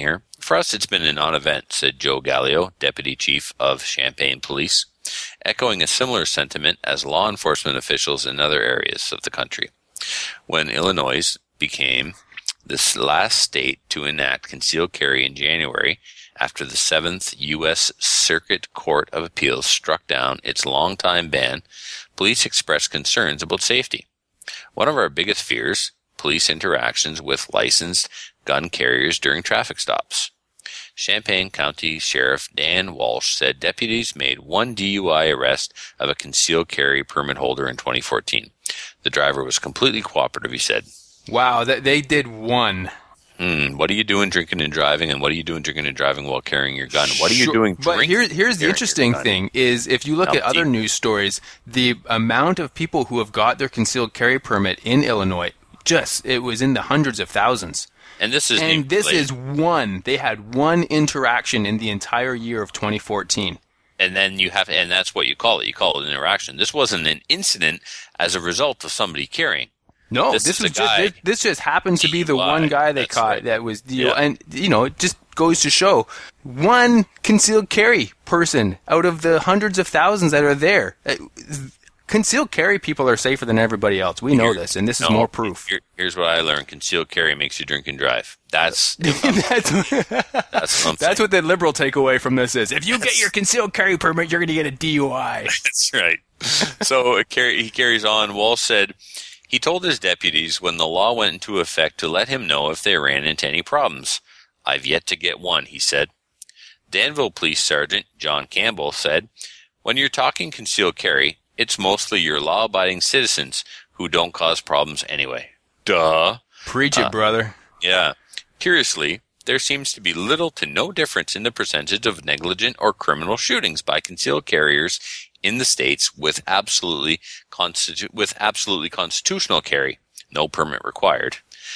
For us, it's been a non-event, said Joe Gallio, Deputy Chief of Champaign Police, echoing a similar sentiment as law enforcement officials in other areas of the country. When Illinois became the last state to enact concealed carry in January, after the seventh U S Circuit Court of Appeals struck down its longtime ban, police expressed concerns about safety. One of our biggest fears, police interactions with licensed gun carriers during traffic stops. Champaign County Sheriff Dan Walsh said deputies made one D U I arrest of a concealed carry permit holder in twenty fourteen. The driver was completely cooperative, he said. Wow, that they did one. Hmm, what are you doing drinking and driving, and what are you doing drinking and driving while carrying your gun? What are you Sure, doing But drinking? here, here's the interesting thing, is if you look How at other deep? news stories, the amount of people who have got their concealed carry permit in Illinois, just, it was in the hundreds of thousands. And this is And this related. is one. They had one interaction in the entire year of twenty fourteen. And then you have, and that's what you call it. You call it an interaction. This wasn't an incident as a result of somebody carrying. No, This this, is was a just guy- this, this just happens to be the D U I, one guy they that's caught right. that was the Yeah. and you know, it just goes to show one concealed carry person out of the hundreds of thousands that are there. Uh, Concealed carry people are safer than everybody else. We know Here- this, and this is No, more proof. Here, here's what I learned: concealed carry makes you drink and drive. That's that's that's what I'm saying. that's what the liberal takeaway from this is. If you get your concealed carry permit, you're going to get a D U I. That's right. So it carry, he carries on. Walsh said he told his deputies when the law went into effect to let him know if they ran into any problems. I've yet to get one, he said. Danville Police Sergeant John Campbell said, when you're talking concealed carry, it's mostly your law-abiding citizens who don't cause problems anyway. Duh. Preach it, Uh, brother. Yeah. Curiously, there seems to be little to no difference in the percentage of negligent or criminal shootings by concealed carriers in the states with absolutely constitu- with absolutely constitutional carry, no permit required,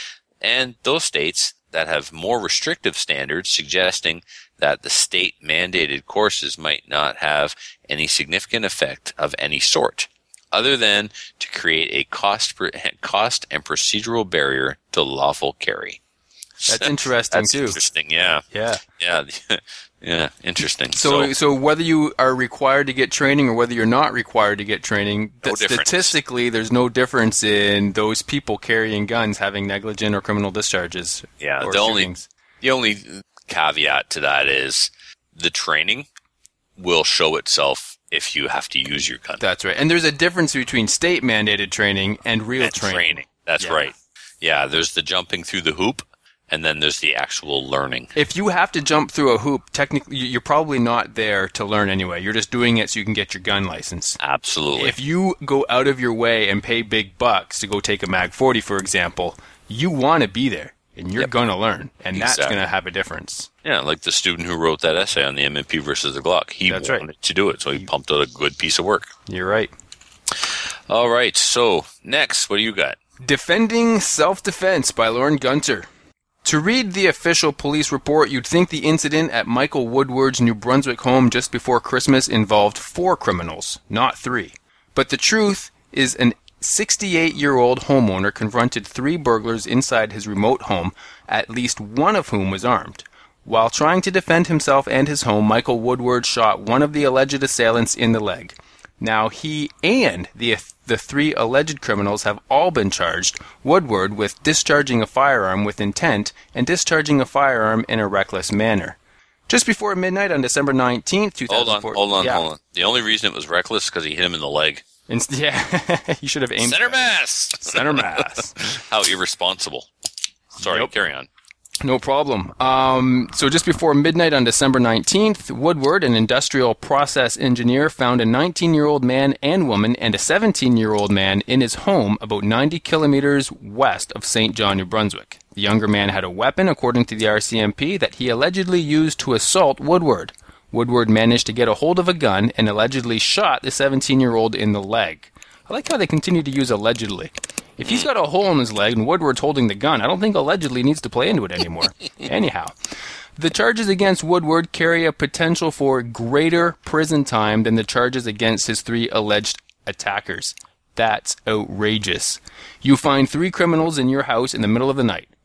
and those states that have more restrictive standards, suggesting that the state-mandated courses might not have any significant effect of any sort, other than to create a cost cost and procedural barrier to lawful carry. That's interesting That's too. interesting, yeah. Yeah. Yeah, yeah, interesting. So, so whether you are required to get training or whether you're not required to get training, No th- difference. statistically, there's no difference in those people carrying guns having negligent or criminal discharges. yeah, or the only shootings. the only caveat to that is the training will show itself if you have to use your gun. That's right. And there's a difference between state mandated training and real And training. That's Yeah. right. Yeah, there's the jumping through the hoop, and then there's the actual learning. If you have to jump through a hoop, technically you're probably not there to learn anyway. You're just doing it so you can get your gun license. Absolutely. If you go out of your way and pay big bucks to go take a mag forty, for example, you want to be there and you're Yep. going to learn, and that's Exactly. going to have a difference. Yeah, like the student who wrote that essay on the M M P versus the Glock. He That's right. wanted to do it, so he pumped out a good piece of work. You're right. All right, so next, what do you got? Defending Self-Defense by Lauren Gunter. To read the official police report, you'd think the incident at Michael Woodward's New Brunswick home just before Christmas involved four criminals, not three. But the truth is an sixty-eight-year-old homeowner confronted three burglars inside his remote home, at least one of whom was armed. While trying to defend himself and his home, Michael Woodward shot one of the alleged assailants in the leg. Now, he and the the three alleged criminals have all been charged, Woodward with discharging a firearm with intent and discharging a firearm in a reckless manner. Just before midnight on December nineteenth, two Hold thousand on, four. hold on, yeah. hold on. The only reason it was reckless because he hit him in the leg. Inst- yeah, he should have aimed Center better. mass! Center mass. How irresponsible. Sorry, Yep. carry on. No problem. Um, so just before midnight on December nineteenth, Woodward, an industrial process engineer, found a nineteen-year-old man and woman and a seventeen-year-old man in his home about ninety kilometers west of Saint John, New Brunswick. The younger man had a weapon, according to the R C M P, that he allegedly used to assault Woodward. Woodward managed to get a hold of a gun and allegedly shot the seventeen-year-old in the leg. I like how they continue to use allegedly. If he's got a hole in his leg and Woodward's holding the gun, I don't think allegedly needs to play into it anymore. Anyhow, the charges against Woodward carry a potential for greater prison time than the charges against his three alleged attackers. That's outrageous. You find three criminals in your house in the middle of the night.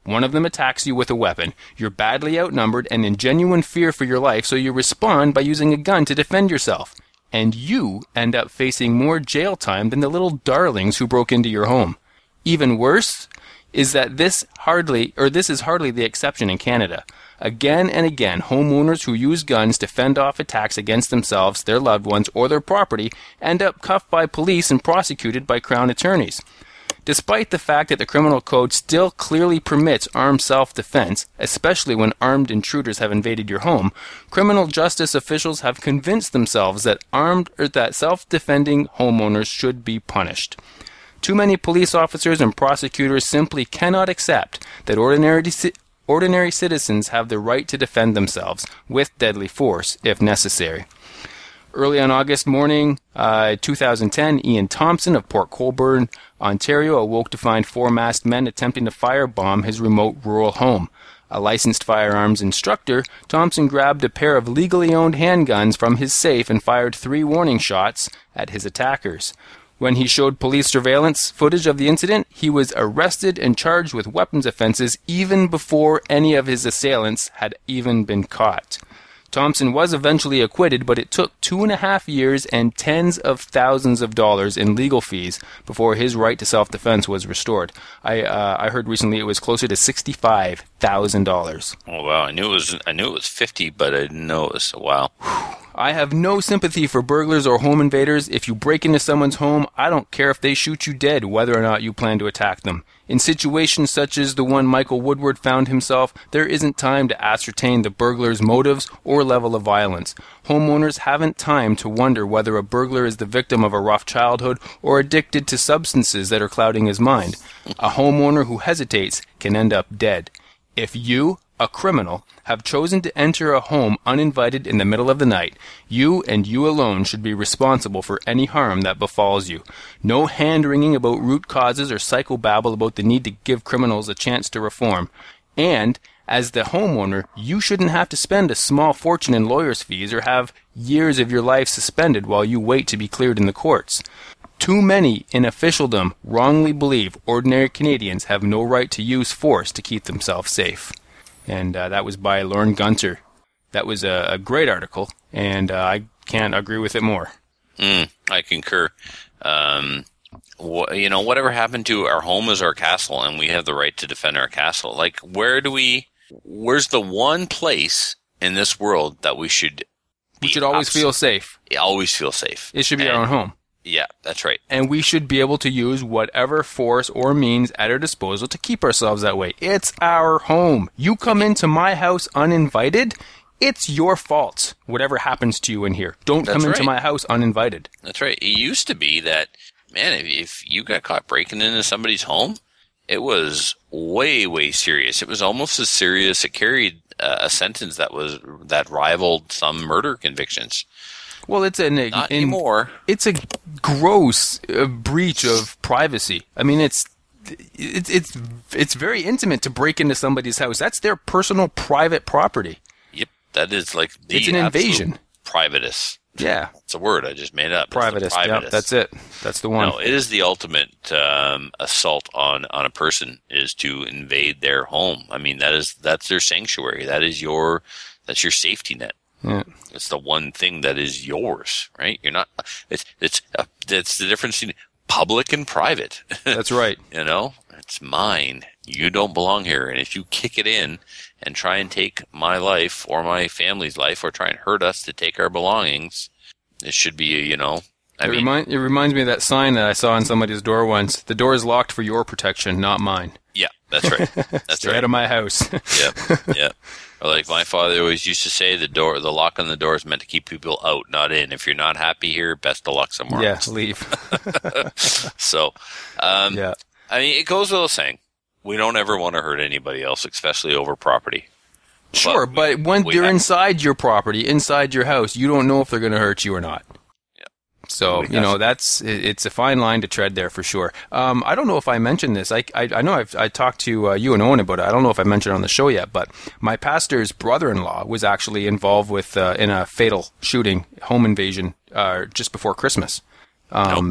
One of them attacks you with a weapon. You're badly outnumbered and in genuine fear for your life, so you respond by using a gun to defend yourself. And you end up facing more jail time than the little darlings who broke into your home. Even worse is that this hardly, or this is hardly the exception in Canada. Again and again, homeowners who use guns to fend off attacks against themselves, their loved ones, or their property end up cuffed by police and prosecuted by Crown attorneys. Despite the fact that the criminal code still clearly permits armed self-defense, especially when armed intruders have invaded your home, criminal justice officials have convinced themselves that armed or that self-defending homeowners should be punished. Too many police officers and prosecutors simply cannot accept that ordinary ordinary citizens have the right to defend themselves with deadly force if necessary. Early on August morning, uh, two thousand ten, Ian Thompson of Port Colborne, Ontario, awoke to find four masked men attempting to firebomb his remote rural home. A licensed firearms instructor, Thompson grabbed a pair of legally owned handguns from his safe and fired three warning shots at his attackers. When he showed police surveillance footage of the incident, he was arrested and charged with weapons offenses even before any of his assailants had even been caught. Thompson was eventually acquitted, but it took two and a half years and tens of thousands of dollars in legal fees before his right to self-defense was restored. I uh, I heard recently it was closer to sixty-five thousand dollars. Oh wow! I knew it was I knew it was fifty, but I didn't know it was a wow. I have no sympathy for burglars or home invaders. If you break into someone's home, I don't care if they shoot you dead, whether or not you plan to attack them. In situations such as the one Michael Woodward found himself, there isn't time to ascertain the burglar's motives or level of violence. Homeowners haven't time to wonder whether a burglar is the victim of a rough childhood or addicted to substances that are clouding his mind. A homeowner who hesitates can end up dead. If you, a criminal, have chosen to enter a home uninvited in the middle of the night, you and you alone should be responsible for any harm that befalls you. No hand-wringing about root causes or psychobabble about the need to give criminals a chance to reform. And, as the homeowner, you shouldn't have to spend a small fortune in lawyers' fees or have years of your life suspended while you wait to be cleared in the courts. Too many in officialdom wrongly believe ordinary Canadians have no right to use force to keep themselves safe. And uh, that was by Lorne Gunter. That was a, a great article, and uh, I can't agree with it more. Mm, I concur. Um, wh- you know, whatever happened to our home is our castle, and we have the right to defend our castle. Like, where do we? Where's the one place in this world that we should? We should always abs- feel safe. Always feel safe. It should be and, our own home. Yeah, that's right. And we should be able to use whatever force or means at our disposal to keep ourselves that way. It's our home. You come into my house uninvited, it's your fault, whatever happens to you in here. Don't That's come into right. my house uninvited. That's right. It used to be that, man, if, if you got caught breaking into somebody's home, it was way, way serious. It was almost as serious. It carried uh, a sentence that was that rivaled some murder convictions. Well, it's an Not in, anymore. It's a gross uh, breach of privacy. I mean, it's it's it's it's very intimate to break into somebody's house. That's their personal, private property. Yep, that is like the It's an invasion. Privatist. Yeah, It's a word I just made up. It's the privatist. Yeah, privatist. that's it. That's the one. No, it is the ultimate um, assault on, on a person is to invade their home. I mean, that is that's their sanctuary. That is your that's your safety net. Yeah. It's the one thing that is yours, right? You're not. It's it's uh, it's the difference between public and private. That's right. You know, it's mine. You don't belong here, and if you kick it in and try and take my life or my family's life, or try and hurt us to take our belongings, it should be, you know. I it, mean, remind, it reminds me of that sign that I saw on somebody's door once. The door is locked for your protection, not mine. yeah, that's right. That's Stay right. out of my house. Yep, yep. Or like my father always used to say, the door, the lock on the door is meant to keep people out, not in. If you're not happy here, best of luck somewhere Yeah, else. leave. So, um, Yeah. I mean, it goes without saying, we don't ever want to hurt anybody else, especially over property. Sure, But but, we- when we they're have- inside your property, inside your house, you don't know if they're going to hurt you or not. Yeah. So, We you know, have- that's, it- it's a fine line to tread there for sure. Um, I don't know if I mentioned this. I, I, I know I've, I talked to uh, you and Owen about it. I don't know if I mentioned it on the show yet, but my pastor's brother-in-law was actually involved with, uh, in a fatal shooting, home invasion, uh, just before Christmas. Um,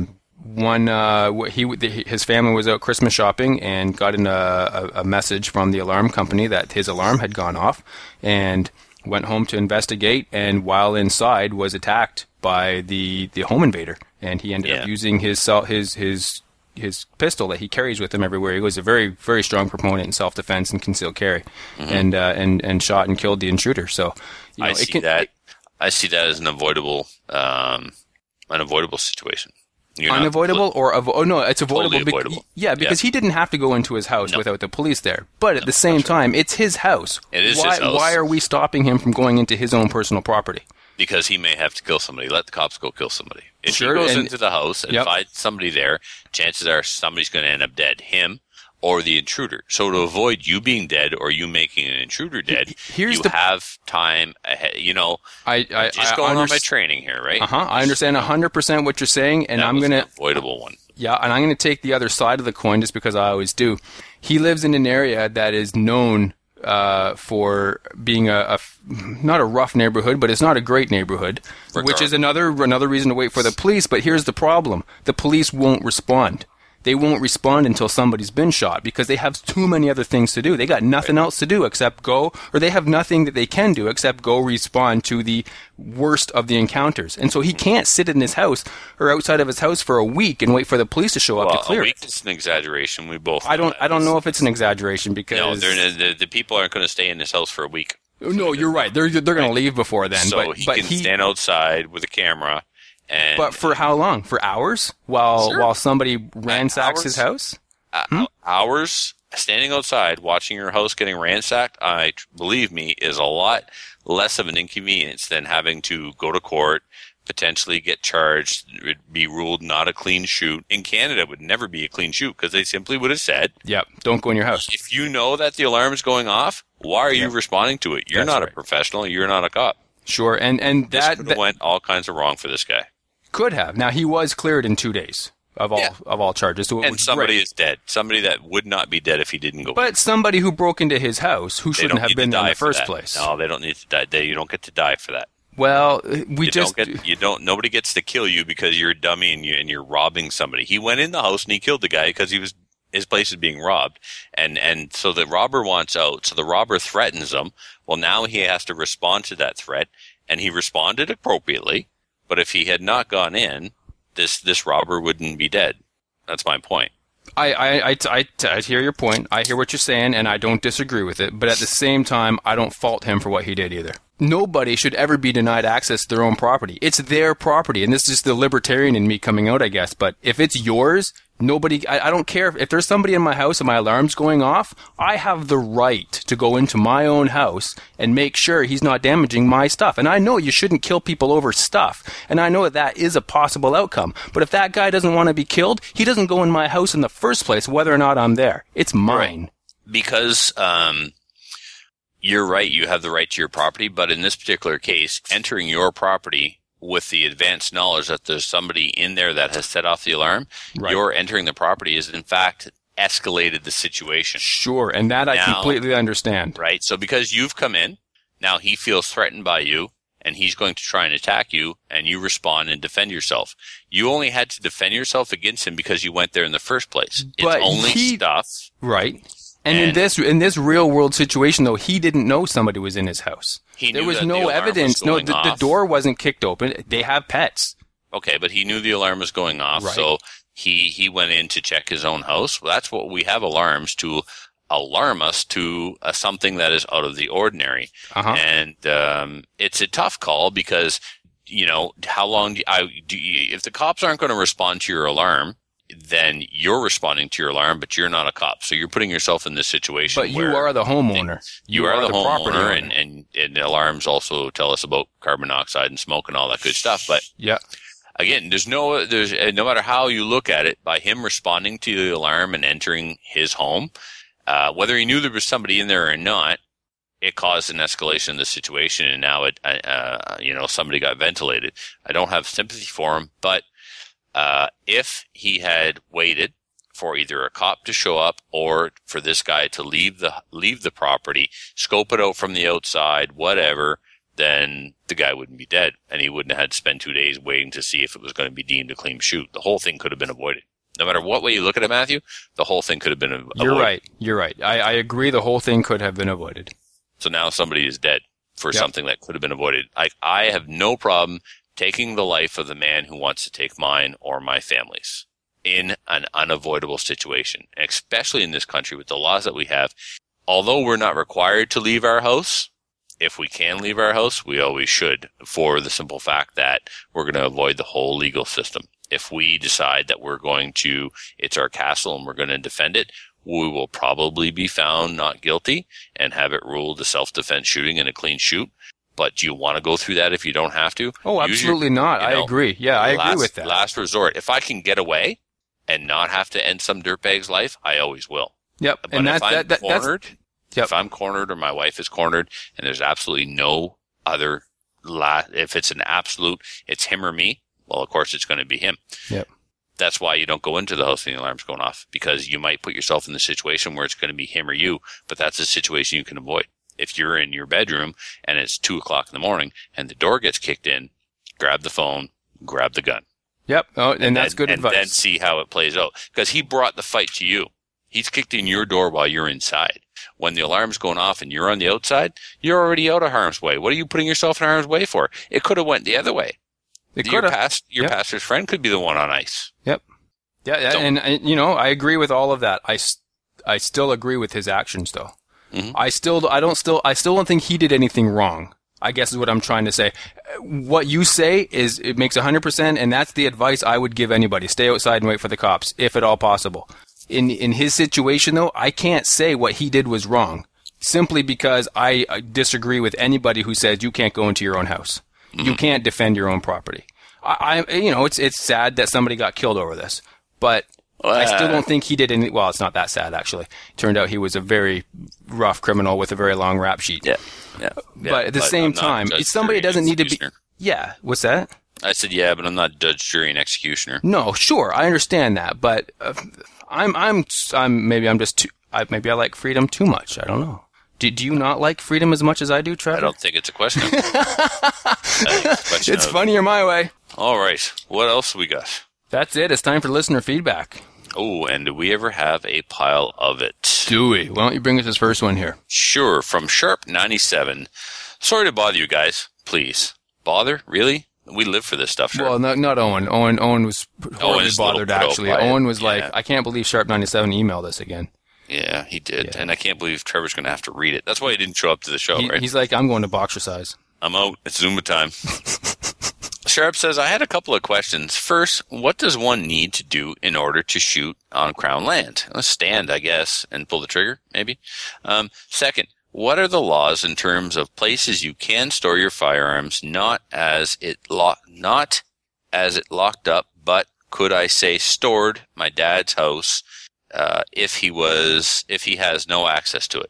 one, uh, wh- he his family was out Christmas shopping and got in a, a, a message from the alarm company that his alarm had gone off, and went home to investigate. And while inside, was attacked by the, the home invader, and he ended Yeah. up using his sel- his his his pistol that he carries with him everywhere he goes. A very very strong proponent in self defense and concealed carry, Mm-hmm. and uh, and and shot and killed the intruder. So you know, I it see can, that. it- I see that as an avoidable, um, an avoidable situation. You're not- unavoidable or avo- oh no, it's avoidable. Totally bec- avoidable. yeah, because Yeah. he didn't have to go into his house No. without the police there. But at the same time, it's his house. It is why, his house. Why are we stopping him from going into his own personal property? because he may have to kill somebody. Let the cops go kill somebody. If Sure, he goes and- into the house and Yep. finds somebody there, chances are somebody's going to end up dead. Him or the intruder. So to avoid you being dead or you making an intruder dead, Here's you the- have time ahead. You know, I, I just I going on my underst- training here, right? Uh-huh. I understand one hundred percent what you're saying, and That I'm was going to an avoidable one. Yeah, and I'm going to take the other side of the coin just because I always do. He lives in an area that is known uh, for being a, a f- not a rough neighborhood, but it's not a great neighborhood, which Regard- is another another reason to wait for the police. But here's the problem: the police won't respond. They won't respond until somebody's been shot because they have too many other things to do. They got nothing else to do except go, or they have nothing that they can do except go respond to the worst of the encounters. And so he can't sit in his house or outside of his house for a week and wait for the police to show up Well, to clear a it. week is an exaggeration. We both. I don't. that. I don't know if it's an exaggeration because No, they're, the, the people aren't going to stay in this house for a week. no, you're right. They're they're going to leave before then. So but he but can he. stand outside with a camera, and But for how long? For hours? While Sure. while somebody ransacks his house? uh, hours standing outside watching your house getting ransacked, I believe me, is a lot less of an inconvenience than having to go to court, potentially get charged, it would be ruled not a clean shoot. In Canada, it would never be a clean shoot because they simply would have said, Yep. Don't go in your house. if you know that the alarm is going off, why are you Yep. responding to it? You're That's not right. a professional. You're not a cop. Sure. And and This that, could that have went all kinds of wrong for this guy. could have. Now he was cleared in two days of all Yeah. of all charges. So it And was somebody great. is dead. Somebody that would not be dead if he didn't go. But somebody who broke into his house who They shouldn't don't have need been to there in die the for first that. place. No, they don't need to die. They, you don't get to die for that. Well, we You just don't get you don't nobody gets to kill you because you're a dummy and you and you're robbing somebody. He went in the house and he killed the guy because he was his place is being robbed, and and so the robber wants out. So the robber threatens him. Well, now he has to respond to that threat, and he responded appropriately. But if he had not gone in, this this robber wouldn't be dead. That's my point. I, I, I, I, I hear your point. I hear what you're saying, and I don't disagree with it. But at the same time, I don't fault him for what he did either. Nobody should ever be denied access to their own property. It's their property, and this is the libertarian in me coming out, I guess. But if it's yours, nobody, I, I don't care. If, if there's somebody in my house and my alarm's going off, I have the right to go into my own house and make sure he's not damaging my stuff. And I know you shouldn't kill people over stuff. And I know that that is a possible outcome. But if that guy doesn't want to be killed, he doesn't go in my house in the first place, whether or not I'm there. It's mine. Because um, you're right, you have the right to your property, but in this particular case, entering your property with the advanced knowledge that there's somebody in there that has set off the alarm, Right. your entering the property is in fact escalated the situation, Sure, and that I Now- completely understand. right? So because you've come in, now he feels threatened by you, and he's going to try and attack you, and you respond and defend yourself. You only had to defend yourself against him because you went there in the first place. But it's only he- stuff. Right. And, in And- this in this real world situation, though, he didn't know somebody was in his house. He there knew was that the no alarm was evidence. No, going the, the off. door wasn't kicked open. They have pets. Okay, but he knew the alarm was going off, Right. so he he went in to check his own house. Well, that's what we have alarms to alarm us to uh, something that is out of the ordinary. Uh-huh. And um, it's a tough call because, you know, how long do, I, do you, if the cops aren't going to respond to your alarm, then you're responding to your alarm, but you're not a cop. So you're putting yourself in this situation But you where are the homeowner. you, are, the, property homeowner, owner. and, and, and alarms also tell us about carbon dioxide and smoke and all that good stuff. But Yeah. again, there's no, there's uh, no matter how you look at it, by him responding to the alarm and entering his home, uh, whether he knew there was somebody in there or not, it caused an escalation in the situation, and now it, uh, you know, somebody got ventilated. I don't have sympathy for him, but uh, if he had waited for either a cop to show up or for this guy to leave the leave the property, scope it out from the outside, whatever, then the guy wouldn't be dead, and he wouldn't have had to spend two days waiting to see if it was going to be deemed a clean shoot. The whole thing could have been avoided. No matter what way you look at it, Matthew, the whole thing could have been avoided. You're right. You're right. I, I agree. The whole thing could have been avoided. So now somebody is dead for Yep. something that could have been avoided. I, I have no problem taking the life of the man who wants to take mine or my family's in an unavoidable situation, especially in this country with the laws that we have. Although we're not required to leave our house, if we can leave our house, we always should, for the simple fact that we're going to avoid the whole legal system. If we decide that we're going to, it's our castle and we're going to defend it, we will probably be found not guilty and have it ruled a self-defense shooting and a clean shoot. But do you want to go through that if you don't have to? Oh, Use absolutely your, not. you I know, agree. Yeah, I last, agree with that. Last resort. If I can get away and not have to end some dirtbag's life, I always will. Yep. But and if that's, I'm that, that, cornered, that's, yep. if I'm cornered or my wife is cornered and there's absolutely no other, la- if it's an absolute, it's him or me, well, of course it's going to be him. Yep. That's why you don't go into the house when the alarm's going off, because you might put yourself in the situation where it's going to be him or you, but that's a situation you can avoid. If you're in your bedroom and it's two o'clock in the morning and the door gets kicked in, grab the phone, grab the gun. Yep. Oh, and, and that's then, good and advice. then see how it plays out. Because he brought the fight to you. He's kicked in your door while you're inside. When the alarm's going off and you're on the outside, you're already out of harm's way. What are you putting yourself in harm's way for? It could have went the other way. It your could have. past, your Yep. pastor's friend could be the one on ice. Yep. Yeah, yeah So- and, and, you know, I agree with all of that. I, s- I still agree with his actions, though. Mhm. I still, I don't still, I still don't think he did anything wrong. I guess is what I'm trying to say. What you say is, it makes one hundred percent, and that's the advice I would give anybody. Stay outside and wait for the cops, if at all possible. In, in his situation, though, I can't say what he did was wrong, simply because I uh, disagree with anybody who says you can't go into your own house. You can't defend your own property. I, I, you know, it's, it's sad that somebody got killed over this, but I still don't think he did any, well, it's not that sad, actually. Turned out he was a very rough criminal with a very long rap sheet. Yeah. Yeah. yeah. But at the same I'm not time, judge, it's somebody jury, doesn't need to be, executioner. yeah, what's that? I said, yeah, but I'm not judge, jury, and executioner. No, sure, I understand that, but uh, I'm, I'm, I'm, maybe I'm just too, I, maybe I like freedom too much. I don't know. Do, do you not like freedom as much as I do, Trevor? I don't think it's a question. Of, I think it's a question It's of- funnier my way. All right. What else we got? That's it. It's time for listener feedback. Oh, and do we ever have a pile of it? Do we? Why don't you bring us this first one here? Sure. From Sharp ninety-seven. Sorry to bother you guys. Please. Bother? Really? We live for this stuff, Sharp. Well, not, not Owen. Owen Owen was horribly is a little bothered, put out actually. by it. Owen was like, Yeah. I can't believe Sharp ninety-seven emailed us again. Yeah, he did. Yeah. And I can't believe Trevor's going to have to read it. That's why he didn't show up to the show, He- right? He's like, I'm going to boxer size. I'm out. It's Zumba time. Sharp says, I had a couple of questions. First, what does one need to do in order to shoot on Crown land? A stand, I guess, and pull the trigger, maybe. Um, second, what are the laws in terms of places you can store your firearms, not as it lo- not as it locked up, but could I say stored my dad's house uh, if he was if he has no access to it?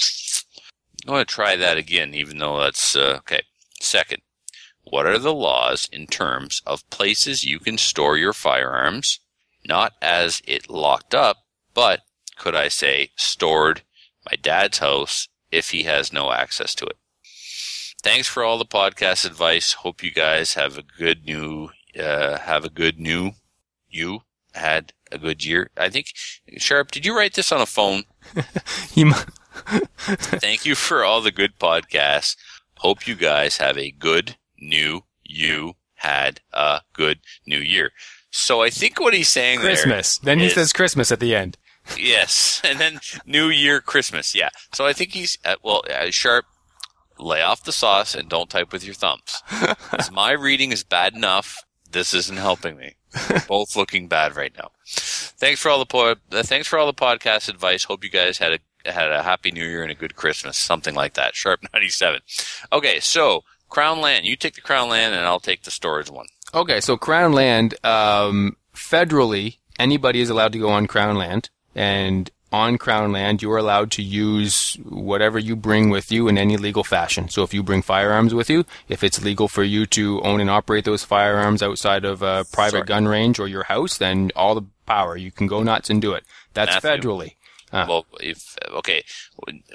I want to try that again, even though that's uh, okay. Second, what are the laws in terms of places you can store your firearms, not as it locked up, but could I say stored my dad's house if he has no access to it? Thanks for all the podcast advice. Hope you guys have a good new, uh, have a good new, you had a good year. I think, Sharp, did you write this on a phone? He, mu- Thank you for all the good podcasts. Hope you guys have a good new you had a good new year. So I think what he's saying Christmas. there Then he is- says Christmas at the end. yes, and then New Year, Christmas. Yeah. So I think he's uh, well, uh, Sharp. Lay off the sauce and don't type with your thumbs. As my reading is bad enough, this isn't helping me. We're both looking bad right now. Thanks for all the po- uh, thanks for all the podcast advice. Hope you guys had a had a happy New Year and a good Christmas, something like that. Sharp ninety-seven. Okay, so Crown Land. You take the Crown Land, and I'll take the storage one. Okay, so Crown land, um, federally, anybody is allowed to go on Crown land, and on Crown land, you are allowed to use whatever you bring with you in any legal fashion. So if you bring firearms with you, if it's legal for you to own and operate those firearms outside of a private Sorry. gun range or your house, then all the power. You can go nuts and do it. That's Matthew. federally. Uh, Well, if okay,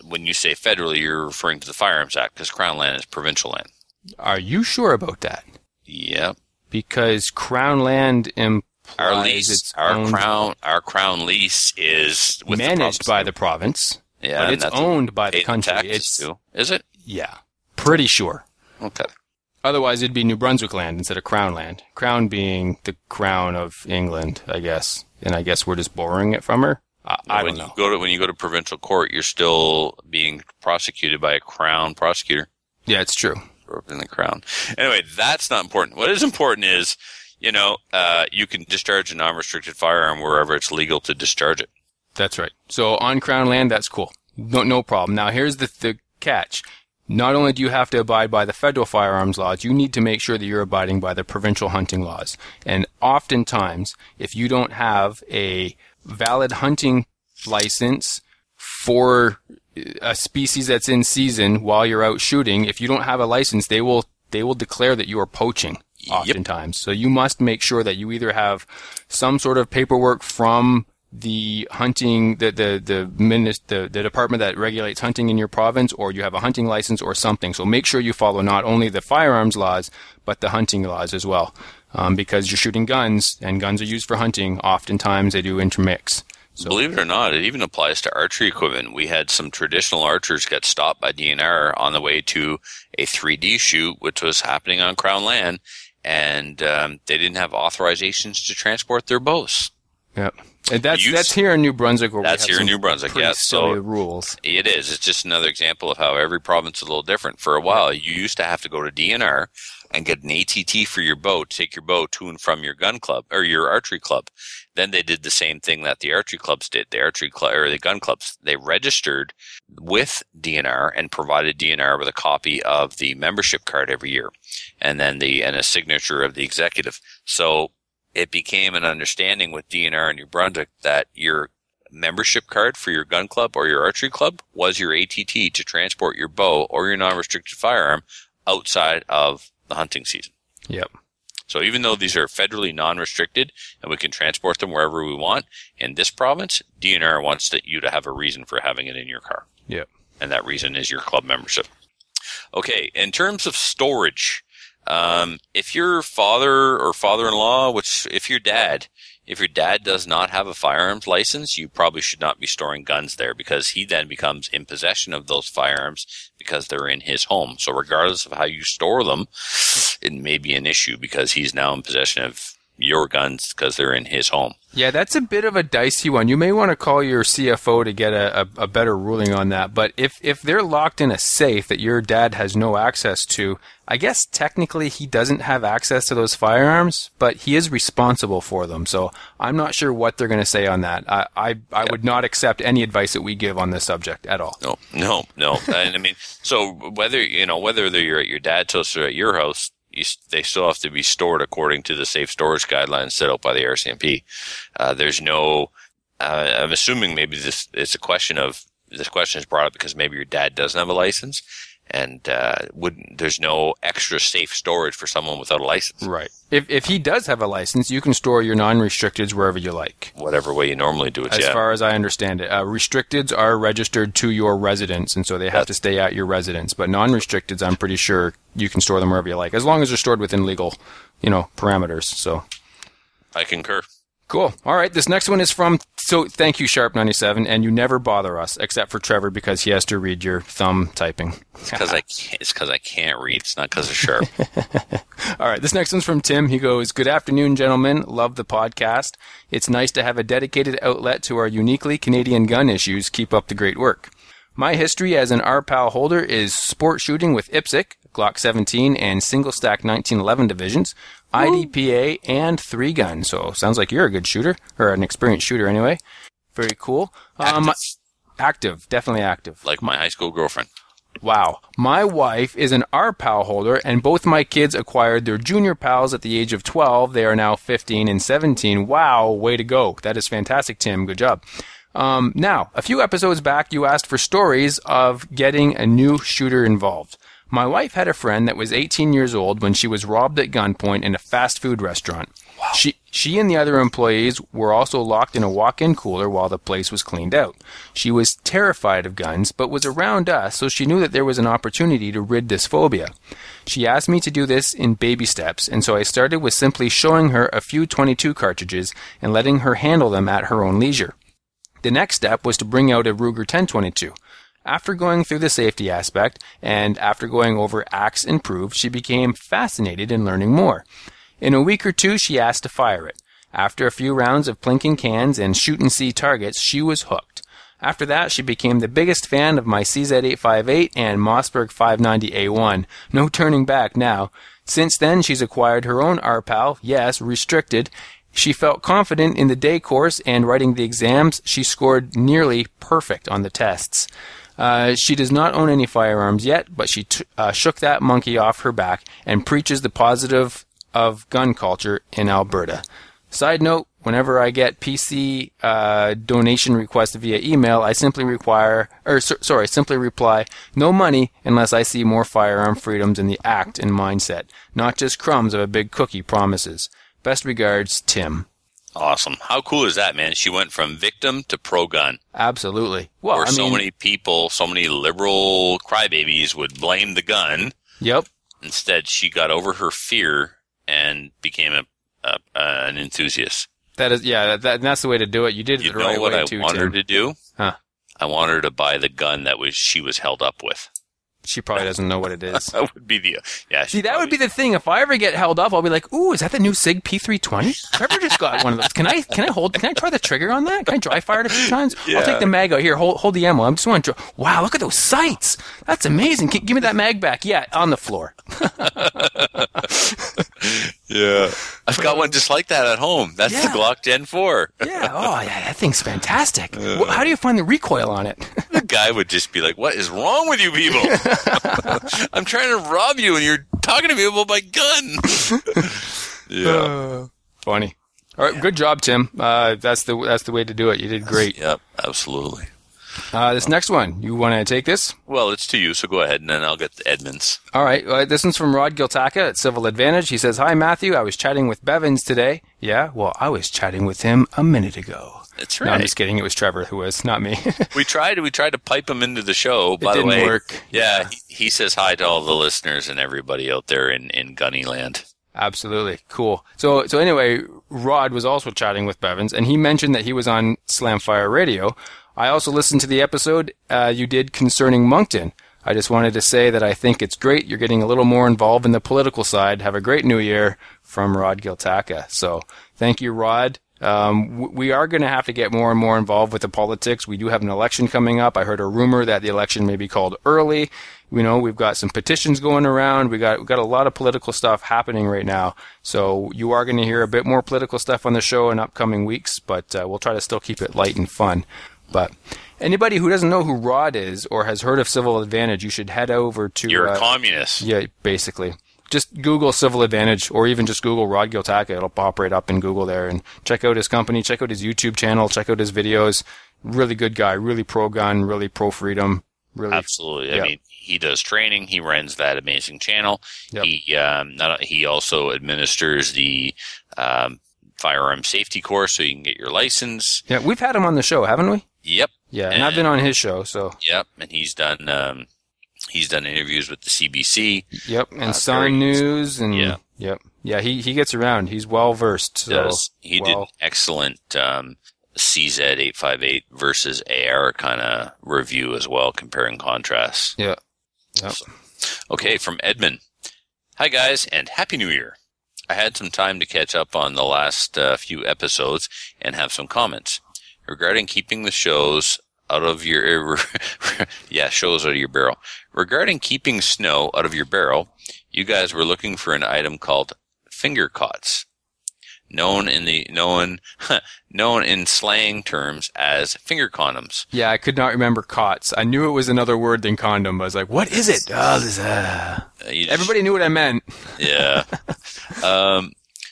when you say federally, you're referring to the Firearms Act because Crown land is provincial land. Are you sure about that? Yep. Because Crown land implies our lease, it's our owned, Crown, our Crown lease is with managed the by the province. Yeah, but and it's that's owned by the paid country. taxes It's too. Is it? yeah, pretty sure. Okay. Otherwise, it'd be New Brunswick land instead of Crown land. Crown being the crown of England, I guess. And I guess we're just borrowing it from her. I, I when don't know. You go to, when you go to provincial court, you're still being prosecuted by a Crown prosecutor. Yeah, it's true. In the Crown. Anyway, that's not important. What is important is, you know, uh, you can discharge a non-restricted firearm wherever it's legal to discharge it. That's right. So on Crown land, that's cool. No, no problem. Now, here's the, the catch. Not only do you have to abide by the federal firearms laws, you need to make sure that you're abiding by the provincial hunting laws. And oftentimes, if you don't have a valid hunting license for a species that's in season while you're out shooting, if you don't have a license, they will they will declare that you are poaching oftentimes. Yep. So you must make sure that you either have some sort of paperwork from the hunting, the, the, the, minis, the, the department that regulates hunting in your province, or you have a hunting license or something. So make sure you follow not only the firearms laws, but the hunting laws as well. Um, because you're shooting guns, and guns are used for hunting. Oftentimes they do intermix. So, believe it or not, it even applies to archery equipment. We had some traditional archers get stopped by D N R on the way to a three D shoot, which was happening on Crown land, and um, they didn't have authorizations to transport their bows. Yep. And that's Use, that's here in New Brunswick. Where that's we have here in New Brunswick, yes. So So rules. It is. It's just another example of how every province is a little different. For a while, you used to have to go to D N R and get an A T T for your bow, take your bow to and from your gun club or your archery club. Then they did the same thing that the archery clubs did. The archery club or the gun clubs, they registered with D N R and provided D N R with a copy of the membership card every year, and then the and a signature of the executive. So it became an understanding with D N R in New Brunswick that your membership card for your gun club or your archery club was your A T T to transport your bow or your non-restricted firearm outside of the hunting season. Yep. So even though these are federally non-restricted and we can transport them wherever we want, in this province, D N R wants that you to have a reason for having it in your car. Yep. And that reason is your club membership. Okay, in terms of storage, um, if your father or father-in-law, which if your dad, if your dad does not have a firearms license, you probably should not be storing guns there because he then becomes in possession of those firearms because they're in his home. So regardless of how you store them, it may be an issue because he's now in possession of your guns because they're in his home. Yeah, that's a bit of a dicey one. You may want to call your C F O to get a, a, a better ruling on that. But if, if they're locked in a safe that your dad has no access to, I guess technically he doesn't have access to those firearms, but he is responsible for them. So I'm not sure what they're going to say on that. I, I, I yeah. would not accept any advice that we give on this subject at all. No, no, no. And I mean, so whether, you know, whether you're at your dad's house or at your house, You, they still have to be stored according to the safe storage guidelines set out by the R C M P. Uh, there's no, uh, I'm assuming maybe this, it's a question of, this question is brought up because maybe your dad doesn't have a license and, uh, wouldn't, there's no extra safe storage for someone without a license. Right. If, if he does have a license, you can store your non-restricteds wherever you like. Whatever way you normally do it, as yeah. far as I understand it. Uh, restricteds are registered to your residence, and so they have That's, to stay at your residence. But non-restricteds, I'm pretty sure you can store them wherever you like, as long as they're stored within legal, you know, parameters. So, I concur. cool. All right, this next one is from, so thank you, Sharp ninety-seven, and you never bother us, except for Trevor, because he has to read your thumb typing. It's because I can't, it's because I can't read. It's not because of Sharp. All right, this next one's from Tim. He goes, "Good afternoon, gentlemen. Love the podcast. It's nice to have a dedicated outlet to our uniquely Canadian gun issues. Keep up the great work. My history as an R PAL holder is sport shooting with I P S C, Glock seventeen, and single stack nineteen eleven divisions, I D P A, and three gun. So sounds like you're a good shooter, or an experienced shooter anyway. Very cool. Um, Active. active, definitely active. Like my high school girlfriend. Wow. My wife is an R PAL holder, and both my kids acquired their junior PALs at the age of twelve. They are now fifteen and seventeen. Wow, way to go. That is fantastic, Tim. Good job. Um, now, a few episodes back, you asked for stories of getting a new shooter involved. My wife had a friend that was eighteen years old when she was robbed at gunpoint in a fast food restaurant. She she and the other employees were also locked in a walk-in cooler while the place was cleaned out. She was terrified of guns, but was around us, so she knew that there was an opportunity to rid this phobia. She asked me to do this in baby steps, and so I started with simply showing her a few twenty-two cartridges and letting her handle them at her own leisure. The next step was to bring out a Ruger ten twenty-two. After going through the safety aspect, and after going over acts and proof, she became fascinated in learning more. In a week or two, she asked to fire it. After a few rounds of plinking cans and shoot-and-see targets, she was hooked. After that, she became the biggest fan of my C Z eight fifty-eight and Mossberg five ninety A one. No turning back now. Since then, she's acquired her own R PAL, yes, restricted. She felt confident in the day course, and writing the exams, she scored nearly perfect on the tests. Uh, she does not own any firearms yet, but she t- uh, shook that monkey off her back and preaches the positive of gun culture in Alberta. Side note, whenever I get P C uh, donation requests via email, I simply require, or so, sorry, simply reply, no money unless I see more firearm freedoms in the act and mindset, not just crumbs of a big cookie promises. Best regards, Tim. Awesome. How cool is that, man? She went from victim to pro-gun. Absolutely. Well, Where I so mean, many people, so many liberal crybabies would blame the gun. Yep. Instead, she got over her fear and became a, a uh, an enthusiast. That is, yeah, that, that's the way to do it. You did it You the know right what way I too, want her Tim. to do? Huh. I want her to buy the gun that was she was held up with. She probably doesn't know what it is. That would be the yeah. See, that would be the thing. If I ever get held up, I'll be like, "Ooh, is that the new Sig P three twenty? Trevor just got one of those. Can I? Can I hold? Can I try the trigger on that? Can I dry fire it a few times? Yeah. I'll take the mag out here. Hold, hold the ammo. I just want to. Wow, look at those sights. That's amazing. G- give me that mag back. Yeah, on the floor. Yeah, I've got one just like that at home. That's Yeah. the Glock Gen four. Yeah. Oh, yeah. That thing's fantastic. Wh- How do you find the recoil on it? The guy would just be like, "What is wrong with you people? I'm trying to rob you, and you're talking to me about my gun." Yeah. Uh, funny. All right. Good job, Tim. Uh, that's the that's the way to do it. You did great. Yep, absolutely. Uh, this next one, you want to take this? Well, it's to you, so go ahead, and then I'll get the Edmonds. All right. Uh, this one's from Rod Giltaka at Civil Advantage. He says, "Hi, Matthew. I was chatting with Bevins today." Yeah, well, I was chatting with him a minute ago. That's No, I'm right. just kidding. It was Trevor who was, not me. We tried. We tried to pipe him into the show. By didn't the way, work. Yeah, he, he says hi to all the listeners and everybody out there in in Gunnyland. Absolutely. Cool. So, so anyway, Rod was also chatting with Bevins, and he mentioned that he was on Slamfire Radio. I also listened to the episode uh, you did concerning Moncton. I just wanted to say that I think it's great you're getting a little more involved in the political side. Have a great new year, from Rod Giltaka. So thank you, Rod. Um, w- we are going to have to get more and more involved with the politics. We do have an election coming up. I heard a rumor that the election may be called early. You know, we've got some petitions going around. We got we got a lot of political stuff happening right now. So you are going to hear a bit more political stuff on the show in upcoming weeks, but uh, we'll try to still keep it light and fun. But anybody who doesn't know who Rod is or has heard of Civil Advantage, you should head over to... You're uh, a communist. Yeah, basically. Just Google Civil Advantage, or even just Google Rod Giltaka. It'll pop right up in Google there. And check out his company, check out his YouTube channel, check out his videos. Really good guy, really pro-gun, really pro-freedom. Really, Absolutely. yeah. I mean, he does training. He runs that amazing channel. Yep. He um, not, he also administers the um, firearm safety course, so you can get your license. Yeah, we've had him on the show, haven't we? Yep. Yeah, and, I've been on his show, so. Yep, and he's done um, he's done interviews with the C B C. Yep, and Uh, Sun very- News, and Yeah. yep, yeah. He he gets around. He's well versed. So, Does he did well, an excellent um, C Z eight fifty-eight versus A R kind of review as well, comparing contrasts. Yeah. Yep. So- okay, from Edmund. Hi guys, and Happy New Year. I had some time to catch up on the last uh, few episodes and have some comments regarding keeping the shows out of your yeah shows out of your barrel. Regarding keeping snow out of your barrel, you guys were looking for an item called finger cots, known in the known known in slang terms as finger condoms. Yeah, I could not remember cots. I knew it was another word than condom, but I was like, what is it? Oh, this, uh... Uh, you just- Everybody knew what I meant. Yeah. um,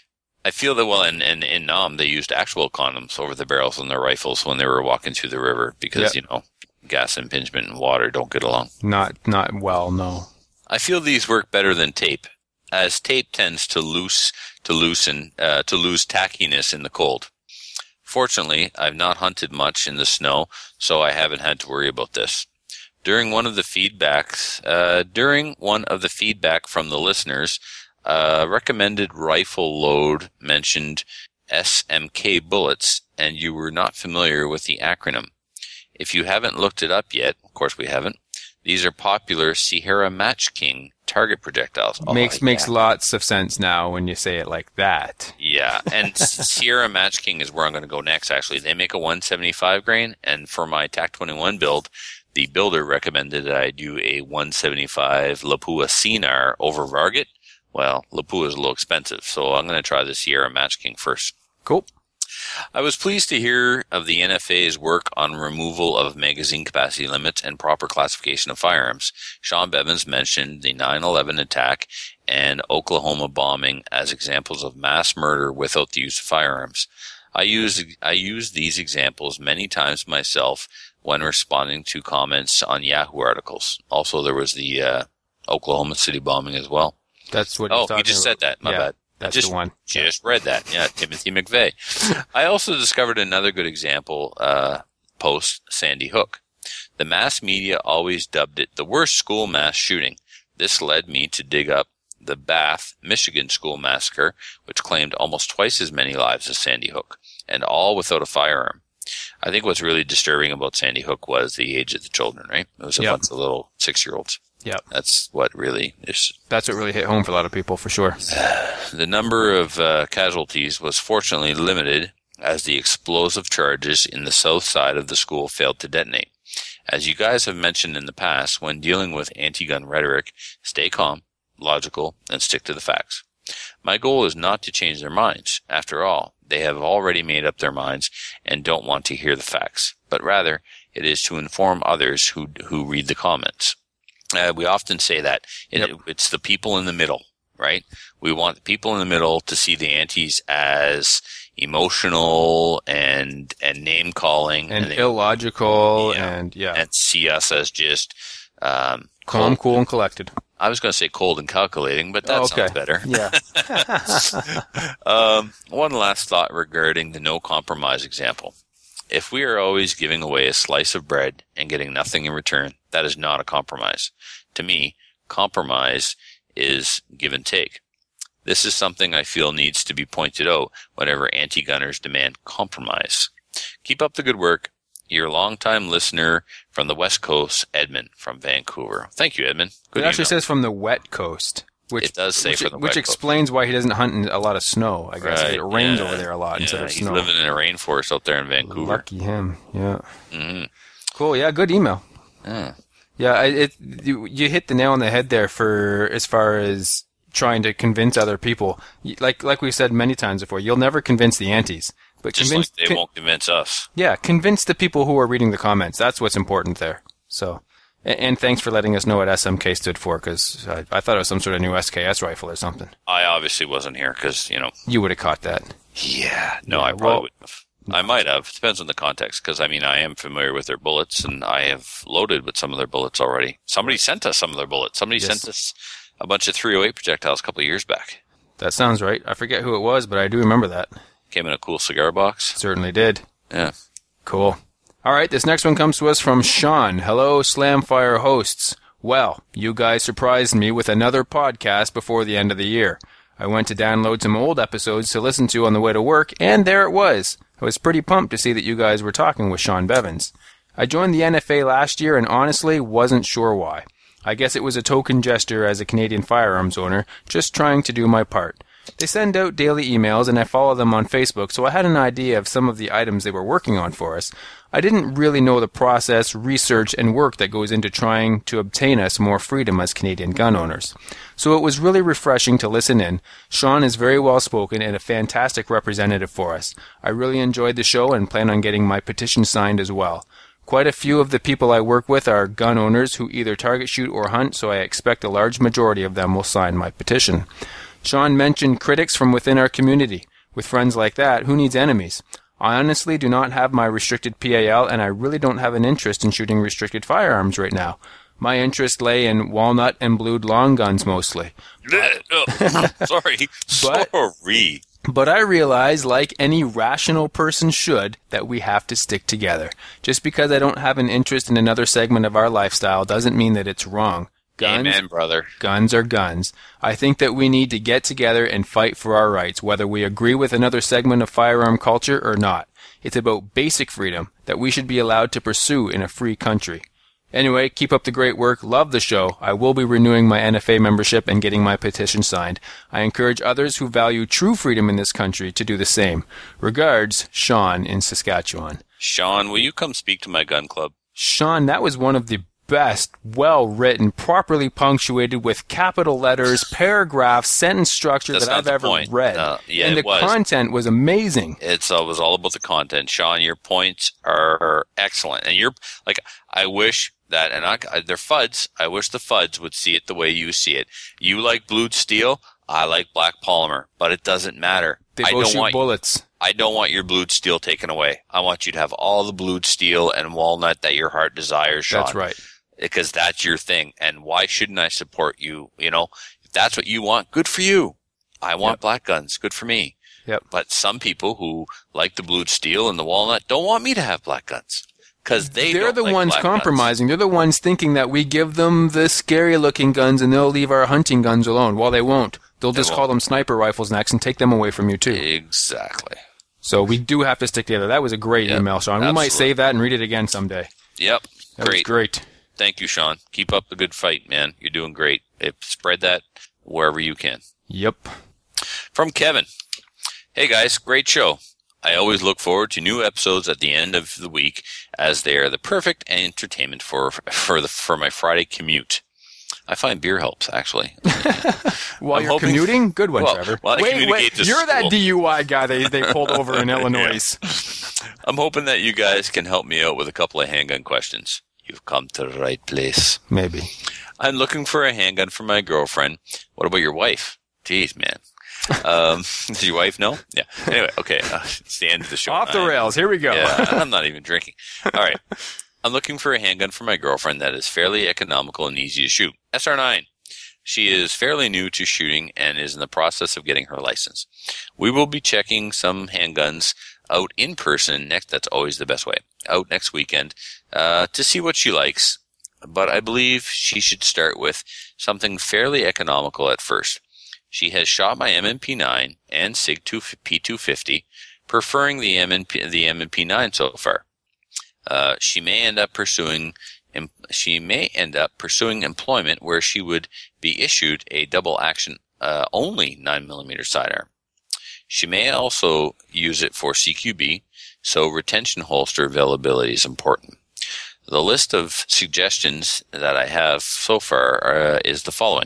I feel that, well, in, in, in Nam, they used actual condoms over the barrels on their rifles when they were walking through the river because, Yep. you know, gas impingement and water don't get along. Not, not well, no. I feel these work better than tape. as tape tends to loose to loosen uh, to lose tackiness in the cold. Fortunately, I've not hunted much in the snow, so I haven't had to worry about this. During one of the feedbacks, uh, during one of the feedback from the listeners, uh, recommended rifle load mentioned S M K bullets, and you were not familiar with the acronym. If you haven't looked it up yet, of course we haven't, these are popular Sierra Match King target projectiles. Oh, makes yeah. makes lots of sense now when you say it like that. Yeah, and Sierra Match King is where I'm going to go next, actually. They make a one seventy-five grain, and for my T A C twenty-one build, the builder recommended that I do a one seventy-five Lapua C N A R over Varget. Well, Lapua is a little expensive, so I'm going to try the Sierra Match King first. Cool. I was pleased to hear of the N F A's work on removal of magazine capacity limits and proper classification of firearms. Sean Bevins mentioned the nine eleven attack and Oklahoma bombing as examples of mass murder without the use of firearms. I use I use these examples many times myself when responding to comments on Yahoo articles. Also, there was the uh, Oklahoma City bombing as well. That's what. Oh, he's he just about. said that. My yeah, bad. That's just, the one. Just read that. Yeah, Timothy McVeigh. I also discovered another good example uh, post Sandy Hook. The mass media always dubbed it the worst school mass shooting. This led me to dig up the Bath, Michigan school massacre, which claimed almost twice as many lives as Sandy Hook, and all without a firearm. I think what's really disturbing about Sandy Hook was the age of the children, right? It was a yep. bunch of little six-year-olds. Yeah, that's what really is. That's what really hit home for a lot of people, for sure. The number of uh, casualties was fortunately limited, as the explosive charges in the south side of the school failed to detonate. As you guys have mentioned in the past, when dealing with anti-gun rhetoric, stay calm, logical, and stick to the facts. My goal is not to change their minds. After all, they have already made up their minds and don't want to hear the facts, but rather it is to inform others who who read the comments. Uh, we often say that it, yep. it's the people in the middle, right? We want the people in the middle to see the antis as emotional and and name calling and, and they, illogical, yeah, and yeah, and see us as just um, calm, cold. cool, and collected. I was going to say cold and calculating, but that oh, okay. sounds better. Yeah. um, one last thought regarding the no compromise example. If we are always giving away a slice of bread and getting nothing in return, that is not a compromise. To me, compromise is give and take. This is something I feel needs to be pointed out whenever anti-gunners demand compromise. Keep up the good work. Your longtime listener from the West Coast, Edmund from Vancouver. Thank you, Edmund. Good It actually email. says from the Wet Coast. Which, it does say which, for the which West explains Coast. why he doesn't hunt in a lot of snow. I guess Right, it rains yeah. over there a lot yeah, instead of he's snow. living in a rainforest out there in Vancouver. Lucky him. Yeah. Mm-hmm. Cool. Yeah. Good email. Yeah. Yeah. I, it you, you hit the nail on the head there for as far as trying to convince other people. Like like we've said many times before, you'll never convince the antis, but Just convince like they con- won't convince us. Yeah, convince the people who are reading the comments. That's what's important there. So. And thanks for letting us know what S M K stood for, because I, I thought it was some sort of new S K S rifle or something. I obviously wasn't here because, you know. You would have caught that. Yeah. No, Yeah, I probably well, wouldn't have. I might have. It depends on the context, because, I mean, I am familiar with their bullets, and I have loaded with some of their bullets already. Somebody sent us some of their bullets. Somebody Yes. sent us a bunch of three oh eight projectiles a couple of years back. That sounds right. I forget who it was, but I do remember that. Came in a cool cigar box. Certainly did. Yeah. Cool. All right, this next one comes to us from Sean. Hello, Slamfire hosts. Well, you guys surprised me with another podcast before the end of the year. I went to download some old episodes to listen to on the way to work, and there it was. I was pretty pumped to see that you guys were talking with Sean Bevins. I joined the N F A last year and honestly wasn't sure why. I guess it was a token gesture as a Canadian firearms owner, just trying to do my part. They send out daily emails and I follow them on Facebook, so I had an idea of some of the items they were working on for us. I didn't really know the process, research, and work that goes into trying to obtain us more freedom as Canadian gun owners. So it was really refreshing to listen in. Sean is very well spoken and a fantastic representative for us. I really enjoyed the show and plan on getting my petition signed as well. Quite a few of the people I work with are gun owners who either target shoot or hunt, so I expect a large majority of them will sign my petition. Sean mentioned critics from within our community. With friends like that, who needs enemies? I honestly do not have my restricted P A L, and I really don't have an interest in shooting restricted firearms right now. My interest lay in walnut and blued long guns mostly. Sorry. But- Sorry. But I realize, like any rational person should, that we have to stick together. Just because I don't have an interest in another segment of our lifestyle doesn't mean that it's wrong. Guns, Amen, brother. guns are guns. I think that we need to get together and fight for our rights, whether we agree with another segment of firearm culture or not. It's about basic freedom that we should be allowed to pursue in a free country. Anyway, keep up the great work. Love the show. I will be renewing my N F A membership and getting my petition signed. I encourage others who value true freedom in this country to do the same. Regards, Sean in Saskatchewan. Sean, will you come speak to my gun club? Sean, that was one of the best, well-written, properly punctuated with capital letters, paragraphs, sentence structure That's that not I've the ever point. read. Uh, yeah, and it the was. content was amazing. It's uh, was all about the content. Sean, your points are excellent. And you're, like, I wish that, and I, they're F U Ds. I wish the F U Ds would see it the way you see it. You like blued steel. I like black polymer. But it doesn't matter. They I both don't shoot want bullets. I don't want your blued steel taken away. I want you to have all the blued steel and walnut that your heart desires, Sean. That's right. Because that's your thing. And why shouldn't I support you? You know, if that's what you want, good for you. I want Yep. black guns. Good for me. Yep. But some people who like the blued steel and the walnut don't want me to have black guns. Because they They're don't the like ones black guns. compromising. They're the ones thinking that we give them the scary-looking guns and they'll leave our hunting guns alone. Well, they won't. They'll They just won't. call them sniper rifles next and take them away from you, too. Exactly. So we do have to stick together. That was a great Yep. email, Sean. We might Absolutely. save that and read it again someday. Yep. That was Great. great. Thank you, Sean. Keep up the good fight, man. You're doing great. It, spread that wherever you can. Yep. From Kevin. Hey, guys. Great show. I always look forward to new episodes at the end of the week as they are the perfect entertainment for for the for my Friday commute. I find beer helps, actually. While I'm you're hoping- commuting? Good one, well, Trevor. while I wait, communicate wait. to You're school. that D U I guy they, they pulled over in Illinois. I'm hoping that you guys can help me out with a couple of handgun questions. You've come to the right place. Maybe. I'm looking for a handgun for my girlfriend. What about your wife? Jeez, man. Um, does your wife know? Yeah. Anyway, okay. Uh, it's the end of the show. Off the I- rails. Here we go. Yeah, I'm not even drinking. All right. I'm looking for a handgun for my girlfriend that is fairly economical and easy to shoot. S R nine. She is fairly new to shooting and is in the process of getting her license. We will be checking some handguns out in person next. That's always the best way. Out next weekend uh, to see what she likes. But I believe she should start with something fairly economical at first. She has shot my M M P nine and SIG P two fifty, preferring the M M P, the M M P nine so far. Uh, she may end up pursuing she may end up pursuing employment where she would be issued a double action uh, only nine millimeter sidearm. She may also use it for C Q B, so retention holster availability is important. The list of suggestions that I have so far uh, is the following: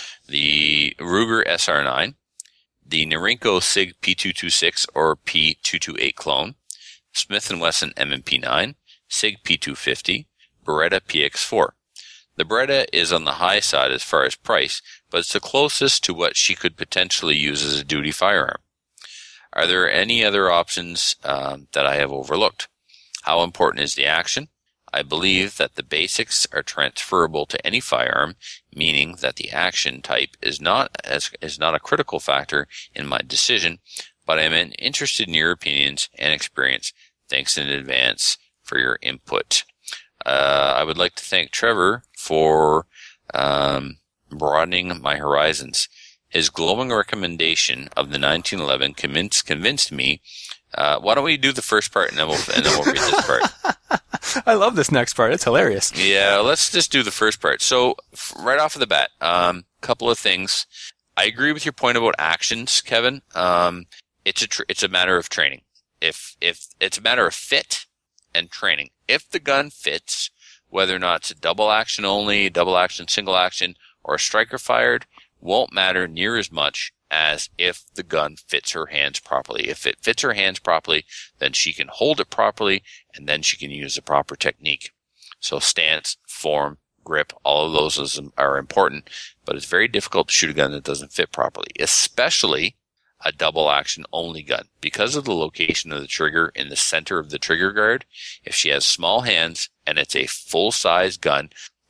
the Ruger S R nine, the Norinco SIG P two twenty-six or P two twenty-eight clone, Smith and Wesson M M P nine, SIG P two fifty, Beretta P X four. The Beretta is on the high side as far as price, but it's the closest to what she could potentially use as a duty firearm. Are there any other options um, that I have overlooked? How important is the action? I believe that the basics are transferable to any firearm, meaning that the action type is not as is not a critical factor in my decision, but I'm interested in your opinions and experience. Thanks in advance for your input. Uh, I would like to thank Trevor for um, broadening my horizons. His glowing recommendation of the nineteen eleven convinced, convinced me. Uh, why don't we do the first part and then we'll, and then we'll read this part. I love this next part. It's hilarious. Yeah, let's just do the first part. So, f- right off of the bat, um, couple of things. I agree with your point about actions, Kevin. Um, it's a tr- it's a matter of training. If if it's a matter of fit and training. If the gun fits, whether or not it's a double action only, double action, single action, or a striker fired, won't matter near as much as if the gun fits her hands properly. If it fits her hands properly, then she can hold it properly, and then she can use the proper technique. So stance, form, grip, all of those is, are important, but it's very difficult to shoot a gun that doesn't fit properly, especially a double action only gun. Because of the location of the trigger in the center of the trigger guard, if she has small hands and it's a full size gun,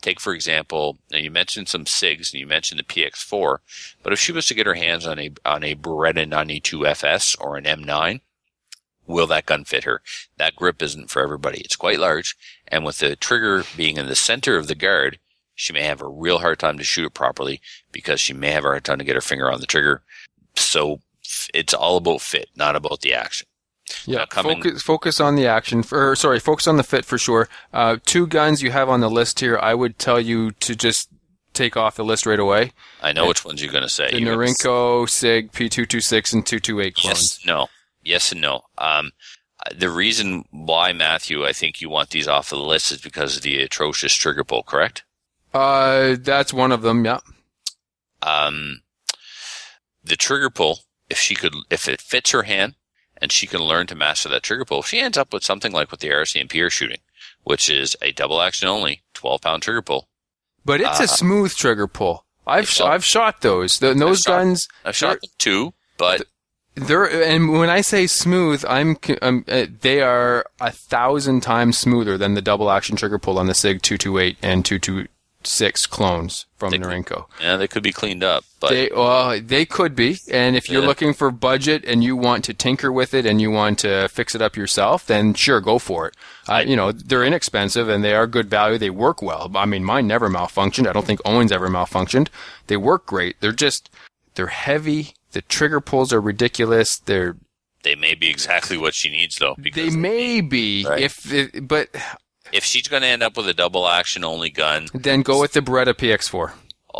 take, for example, now you mentioned some SIGs and you mentioned the P X four, but if she was to get her hands on a on a Beretta ninety-two F S or an M nine, will that gun fit her? That grip isn't for everybody. It's quite large, and with the trigger being in the center of the guard, she may have a real hard time to shoot it properly because she may have a hard time to get her finger on the trigger. So it's all about fit, not about the action. Yeah, coming, focus, focus on the action. For, sorry, focus on the fit for sure. Uh, two guns you have on the list here, I would tell you to just take off the list right away. I know and which ones you're going to say. The you Norinco, SIG, P two twenty-six, and two twenty-eight clones. Yes, no. Yes and no. Um, the reason why, Matthew, I think you want these off of the list is because of the atrocious trigger pull, correct? Uh, that's one of them, yeah. Um, the trigger pull, if she could, if it fits her hand, and she can learn to master that trigger pull, she ends up with something like what the R C M P are shooting, which is a double action only, twelve pound trigger pull. But it's uh, a smooth trigger pull. I've sh- I've shot those. The, those I've guns. Shot, I've shot them too, but they're and when I say smooth, I'm um, uh, they are a thousand times smoother than the double action trigger pull on the SIG two twenty-eight and two twenty-six clones from they Norinco. Could, yeah, they could be cleaned up, but they well they could be. And if you're yeah. looking for budget and you want to tinker with it and you want to fix it up yourself, then sure, go for it. Uh, you know, they're inexpensive and they are good value. They work well. I mean, mine never malfunctioned. I don't think Owen's ever malfunctioned. They work great. They're just they're heavy. The trigger pulls are ridiculous. They're they may be exactly what she needs, though. They may be, right. if it, but if she's going to end up with a double action only gun, then go with the Beretta P X four.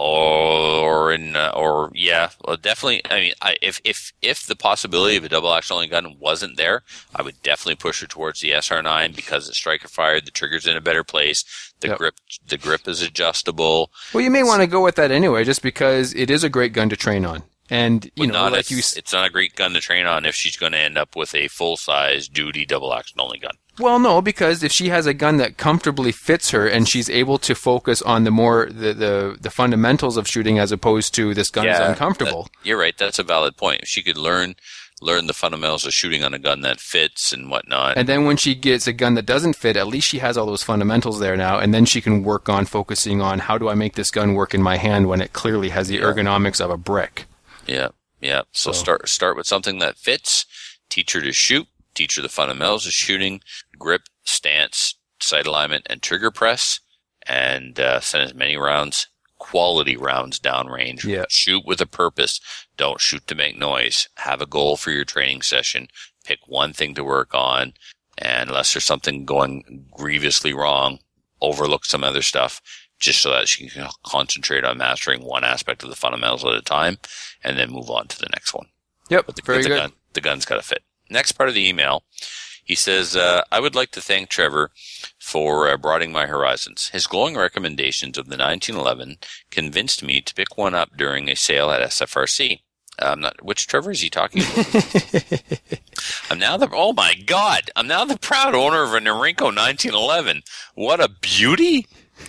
Or in, uh, or yeah, well, definitely. I mean, I, if if if the possibility of a double action only gun wasn't there, I would definitely push her towards the S R nine because it's striker fired, the trigger's in a better place, the yep. grip, the grip is adjustable. Well, you may want to go with that anyway, just because it is a great gun to train on. And, you but know, not like if, you it's not a great gun to train on if she's going to end up with a full-size duty double-action only gun. Well, no, because if she has a gun that comfortably fits her and she's able to focus on the more the, the, the fundamentals of shooting as opposed to this gun yeah, is uncomfortable. That, you're right. That's a valid point. If she could learn learn the fundamentals of shooting on a gun that fits and whatnot. And then when she gets a gun that doesn't fit, at least she has all those fundamentals there now, and then she can work on focusing on how do I make this gun work in my hand when it clearly has the yeah. ergonomics of a brick. Yeah. Yeah, so, so start start with something that fits, teach her to shoot, teach her the fundamentals of shooting, grip, stance, sight alignment, and trigger press, and uh, send as many rounds, quality rounds downrange. Yeah. Shoot with a purpose. Don't shoot to make noise. Have a goal for your training session. Pick one thing to work on, and unless there's something going grievously wrong, overlook some other stuff, just so that she can concentrate on mastering one aspect of the fundamentals at a time, and then move on to the next one. Yep, but the, very the good. Gun, the gun's got to fit. Next part of the email, he says, uh, I would like to thank Trevor for uh, broadening my horizons. His glowing recommendations of the nineteen eleven convinced me to pick one up during a sale at S F R C. I'm not, which Trevor is he talking about? I'm now the, oh my God, I'm now the proud owner of a Norinco nineteen eleven. What a beauty.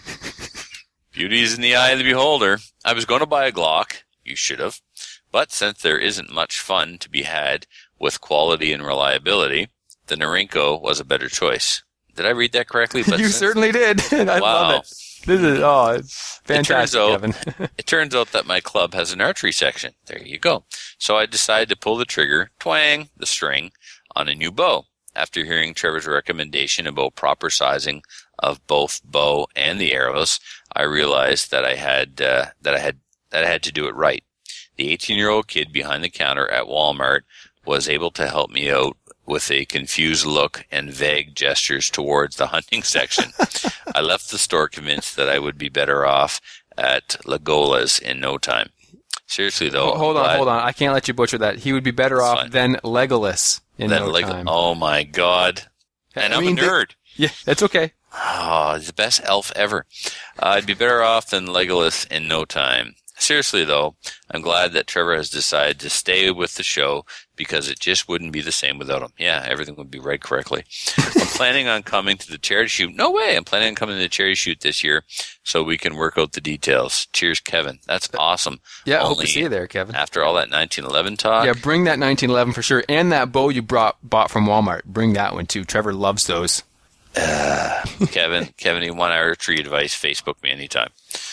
Beauty is in the eye of the beholder. I was going to buy a Glock. You should have. But since there isn't much fun to be had with quality and reliability, the Norinco was a better choice. Did I read that correctly? But you since, certainly did. I wow. love it. This is, oh, it's fantastic, it turns Kevin. out, it turns out that my club has an archery section. There you go. So I decided to pull the trigger, twang, the string, on a new bow. After hearing Trevor's recommendation about proper sizing of both bow and the arrows, I realized that I had uh, that I had that I had to do it right. The eighteen-year-old kid behind the counter at Walmart was able to help me out with a confused look and vague gestures towards the hunting section. I left the store convinced that I would be better off at Legola's in no time. Seriously, though. Oh, hold on, glad, hold on. I can't let you butcher that. He would be better off fine. than Legolas in then no Leg- time. Oh, my God. And I I'm mean, a nerd. They, yeah, that's okay. Oh, he's the best elf ever. Uh, I'd be better off than Legolas in no time. Seriously, though, I'm glad that Trevor has decided to stay with the show because it just wouldn't be the same without him. Yeah, everything would be read correctly. I'm planning on coming to the charity shoot. No way. I'm planning on coming to the charity shoot this year so we can work out the details. Cheers, Kevin. That's awesome. Yeah, I Only hope to see you there, Kevin. After all that nineteen eleven talk. Yeah, bring that nineteen eleven for sure. And that bow you brought bought from Walmart. Bring that one, too. Trevor loves those. Uh, Kevin, Kevin, you want archery advice? Facebook me anytime.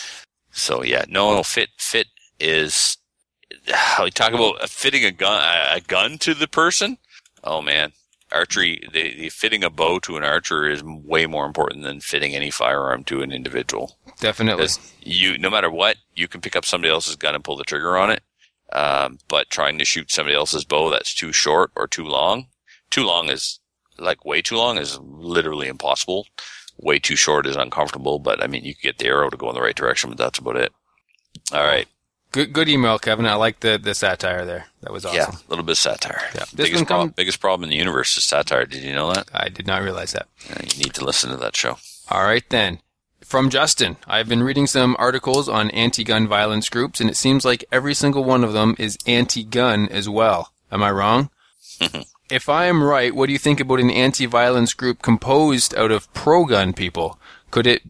So yeah, no, no, fit, fit is. We talk about fitting a gun, a gun to the person. Oh man, archery, the, the fitting a bow to an archer is way more important than fitting any firearm to an individual. Definitely. Because you, no matter what, you can pick up somebody else's gun and pull the trigger on it. Um, but trying to shoot somebody else's bow that's too short or too long, too long is like way too long is literally impossible. Way too short is uncomfortable. But I mean, you can get the arrow to go in the right direction, but that's about it. All right. Good, good email, Kevin. I like the, the satire there. That was awesome. Yeah, a little bit of satire. Yeah. This Biggest, one come- prob- biggest problem in the universe is satire. Did you know that? I did not realize that. Yeah, you need to listen to that show. All right, then. From Justin, I've been reading some articles on anti-gun violence groups, and it seems like every single one of them is anti-gun as well. Am I wrong? If I am right, what do you think about an anti-violence group composed out of pro-gun people? Could it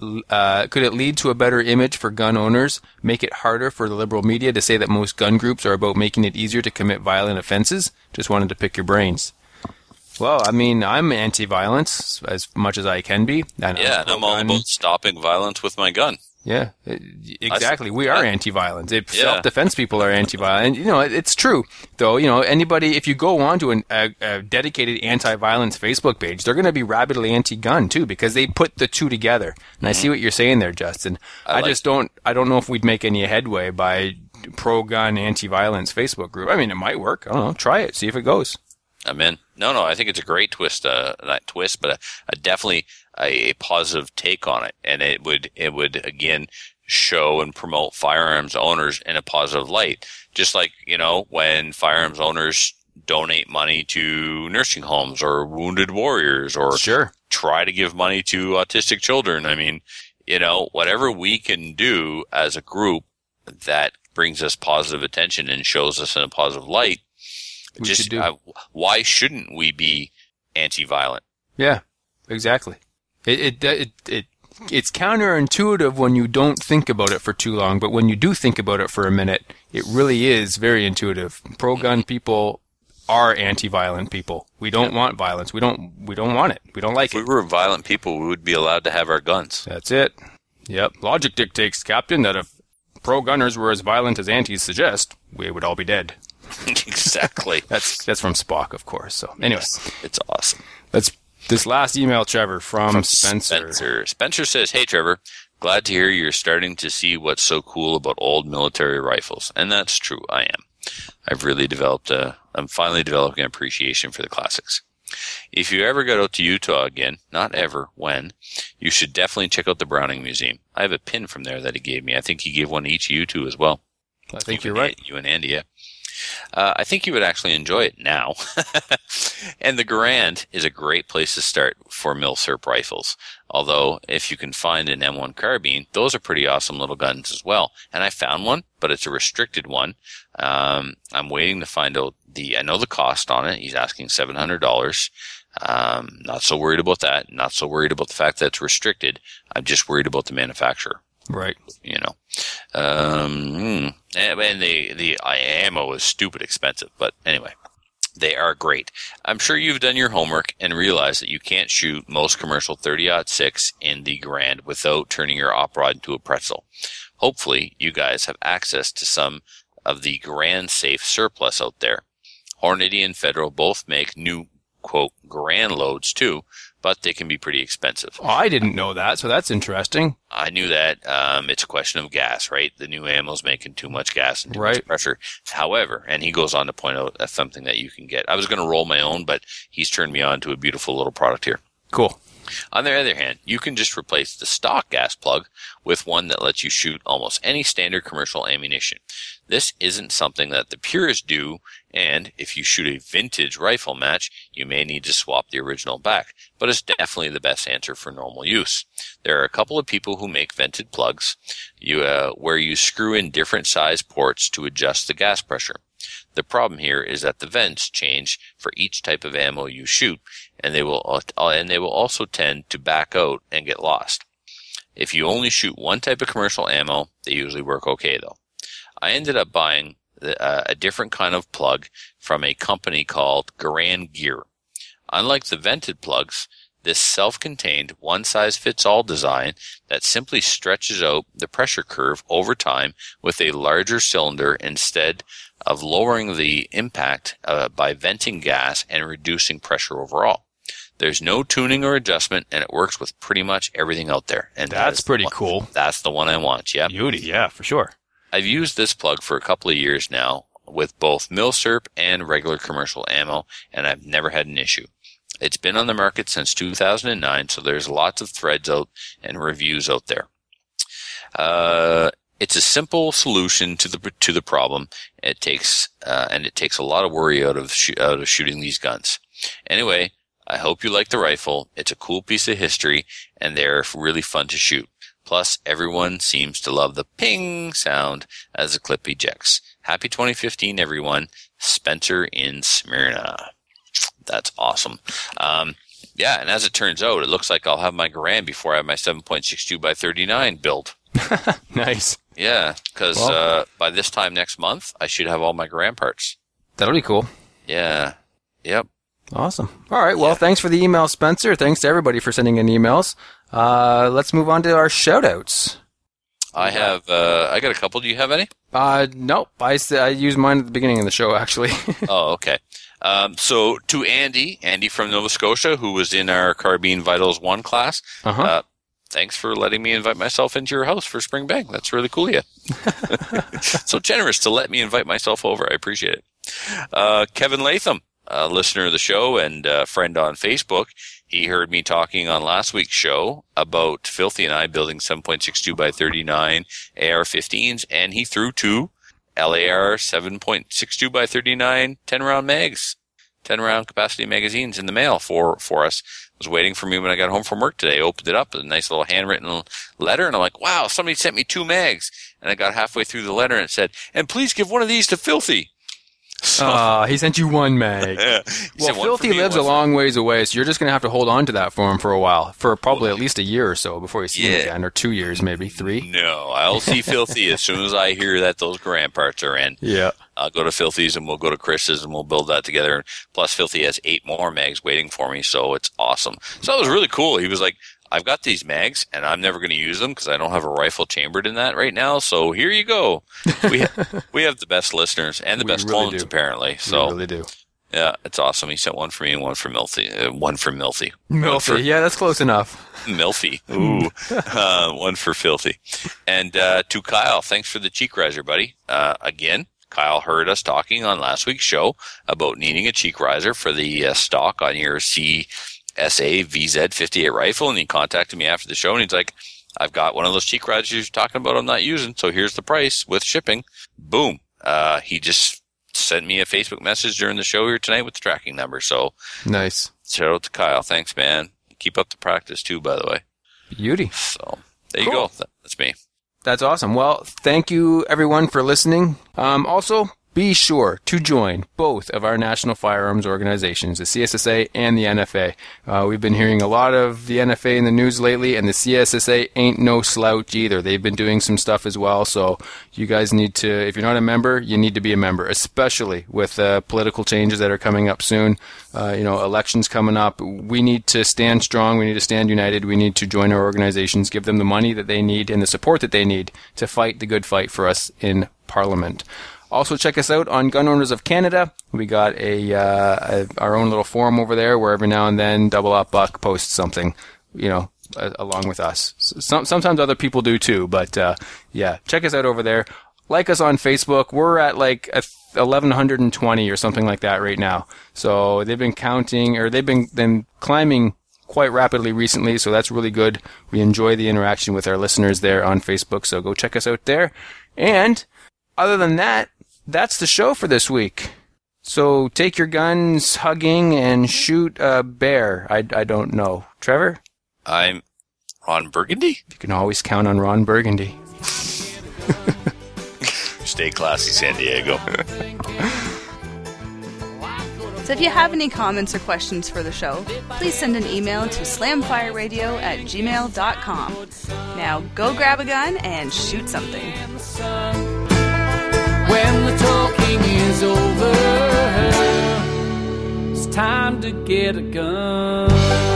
uh, could it lead to a better image for gun owners, make it harder for the liberal media to say that most gun groups are about making it easier to commit violent offenses? Just wanted to pick your brains. Well, I mean, I'm anti-violence as much as I can be. And Yeah, and I'm all about stopping violence with my gun. Yeah, exactly. We are I- anti-violence. If Yeah. self-defense people are anti-violent, and, you know, it's true. Though, you know, anybody, if you go on to an, a, a dedicated anti-violence Facebook page, they're going to be rabidly anti-gun too, because they put the two together. And I see what you're saying there, Justin. I I, like- just don't, I don't know if we'd make any headway by pro-gun, anti-violence Facebook group. I mean, it might work. I don't know. Try it. See if it goes. I'm in. No, no, I think it's a great twist, uh, not twist, but a, a definitely a, a positive take on it. And it would, it would again show and promote firearms owners in a positive light. Just like, you know, when firearms owners donate money to nursing homes or wounded warriors or Sure. try to give money to autistic children. I mean, you know, whatever we can do as a group that brings us positive attention and shows us in a positive light, We just should do. uh, why shouldn't we be anti-violent? Yeah, exactly. It, it, it, it, it's counterintuitive when you don't think about it for too long, but when you do think about it for a minute, it really is very intuitive. Pro-gun people are anti-violent people. We don't want violence. We don't, we don't want it. We don't like If we it. were violent people, we would be allowed to have our guns. That's it. Yep. Logic dictates, Captain, that if pro-gunners were as violent as antis suggest, we would all be dead. Exactly. That's, that's from Spock, of course. So anyway, Yes, it's awesome. that's this last email, Trevor, from, From Spencer. Spencer. Spencer says, "Hey Trevor, glad to hear you're starting to see what's so cool about old military rifles." And that's true. I am. I've really developed a, I'm finally developing an appreciation for the classics. If you ever go out to Utah again, not ever, when, you should definitely check out the Browning Museum. I have a pin from there that he gave me. I think he gave one to each of you two as well. I think You you're and- right. You and Andy, yeah. Uh, I think you would actually enjoy it now. And the Garand is a great place to start for Milsurp rifles. Although, if you can find an M one carbine, those are pretty awesome little guns as well. And I found one, but it's a restricted one. Um, I'm waiting to find out the, I know the cost on it. He's asking seven hundred dollars. Um, not so worried about that. Not so worried about the fact that it's restricted. I'm just worried about the manufacturer. Right. You know, um, hmm. and and the the ammo is stupid expensive, but anyway, they are great. I'm sure you've done your homework and realized that you can't shoot most commercial thirty aught six in the Garand without turning your op rod into a pretzel. Hopefully, you guys have access to some of the Garand safe surplus out there. Hornady and Federal both make new quote Garand loads too, but they can be pretty expensive. Oh, I didn't know that, so that's interesting. I knew that. Um, it's a question of gas, right? The new ammo's making too much gas and too Right. much pressure. However, and he goes on to point out that's something that you can get. I was going to roll my own, but he's turned me on to a beautiful little product here. Cool. On the other hand, you can just replace the stock gas plug with one that lets you shoot almost any standard commercial ammunition. This isn't something that the purists do, and if you shoot a vintage rifle match, you may need to swap the original back, but it's definitely the best answer for normal use. There are a couple of people who make vented plugs you, uh, where you screw in different size ports to adjust the gas pressure. The problem here is that the vents change for each type of ammo you shoot, and they will uh, and they will also tend to back out and get lost. If you only shoot one type of commercial ammo, they usually work okay though. I ended up buying the, uh, a different kind of plug from a company called Garand Gear. Unlike the vented plugs, this self-contained, one-size-fits-all design that simply stretches out the pressure curve over time with a larger cylinder instead of lowering the impact uh, by venting gas and reducing pressure overall. There's no tuning or adjustment, and it works with pretty much everything out there. And That's that pretty one, cool. That's the one I want, yeah. Beauty, yeah, for sure. I've used this plug for a couple of years now with both milsurp and regular commercial ammo, and I've never had an issue. It's been on the market since two thousand nine, so there's lots of threads out and reviews out there. Uh, it's a simple solution to the to the problem. It takes uh, and it takes a lot of worry out of sh- out of shooting these guns. Anyway, I hope you like the rifle. It's a cool piece of history, and they're really fun to shoot. Plus, everyone seems to love the ping sound as the clip ejects. Happy twenty fifteen, everyone. Spencer in Smyrna. That's awesome. Um, yeah, and as it turns out, it looks like I'll have my Garand before I have my seven point six two by thirty-nine build. Nice. Yeah, because well, uh, by this time next month, I should have all my Garand parts. That'll be cool. Yeah. Yep. Awesome. All right. Well, yeah. Thanks for the email, Spencer. Thanks to everybody for sending in emails. Uh, let's move on to our shout-outs. I have, uh, I got a couple. Do you have any? Uh, nope. I, I used mine at the beginning of the show, actually. Oh, okay. Um, so to Andy, Andy from Nova Scotia, who was in our Carbine Vitals one class, uh-huh. uh, thanks for letting me invite myself into your house for Spring Bang. That's really cool of you. So generous to let me invite myself over. I appreciate it. Uh, Kevin Latham, a listener of the show and a friend on Facebook. He heard me talking on last week's show about Filthy and I building seven point six two by thirty-nine A R fifteens, and he threw two L A R seven point six two by thirty-nine ten-round mags, ten-round capacity magazines in the mail for, for us. It was waiting for me when I got home from work today. I opened it up, a nice little handwritten letter, and I'm like, wow, somebody sent me two mags. And I got halfway through the letter, and it said, and please give one of these to Filthy. So, uh, he sent you one mag. Yeah. Well, Filthy lives a long ways away, so you're just going to have to hold on to that for him for a while, for probably at least a year or so before you see yeah. him again, or two years, maybe three. No, I'll see Filthy as soon as I hear that those Garand parts are in. Yeah. I'll go to Filthy's and we'll go to Chris's and we'll build that together. Plus, Filthy has eight more mags waiting for me, so it's awesome. So it was really cool. He was like, I've got these mags, and I'm never going to use them because I don't have a rifle chambered in that right now. So here you go. We ha- we have the best listeners and the We best really clones, do. apparently. So We really do. yeah, it's awesome. He sent one for me and one for Milthy. Uh, one for Milthy. One Milthy. for Yeah, that's close enough. Milthy. Ooh. uh, one for Filthy. And uh, to Kyle, thanks for the cheek riser, buddy. Uh, again, Kyle heard us talking on last week's show about needing a cheek riser for the uh, stock on your C S A V Z fifty-eight rifle, and he contacted me after the show, and he's like, I've got one of those cheek risers you're talking about I'm not using, so here's the price with shipping. Boom. Uh, he just sent me a Facebook message during the show here tonight with the tracking number, so Nice. shout out to Kyle. Thanks, man. Keep up the practice, too, by the way. Beauty. So, there Cool. you go. That's me. That's awesome. Well, thank you, everyone, for listening. Um, also, be sure to join both of our national firearms organizations, the C S S A and the N F A. Uh, we've been hearing a lot of the N F A in the news lately, and the C S S A ain't no slouch either. They've been doing some stuff as well, so you guys need to, if you're not a member, you need to be a member, especially with uh, political changes that are coming up soon. Uh, you know, elections coming up. We need to stand strong. We need to stand united. We need to join our organizations, give them the money that they need and the support that they need to fight the good fight for us in Parliament. Also, check us out on Gun Owners of Canada. We got a, uh, a our own little forum over there where every now and then Double Up Buck posts something, you know, uh, along with us. Some, sometimes other people do too, but uh, yeah, check us out over there. Like us on Facebook. We're at like eleven twenty or something like that right now. So they've been counting, or they've been then climbing quite rapidly recently, so that's really good. We enjoy the interaction with our listeners there on Facebook, so go check us out there. And other than that, that's the show for this week. So take your guns hugging and shoot a bear. I, I don't know. Trevor? I'm Ron Burgundy. You can always count on Ron Burgundy. Stay classy, San Diego. So if you have any comments or questions for the show, please send an email to slamfireradio at gmail dot com. Now go grab a gun and shoot something. When the talking is over, it's time to get a gun.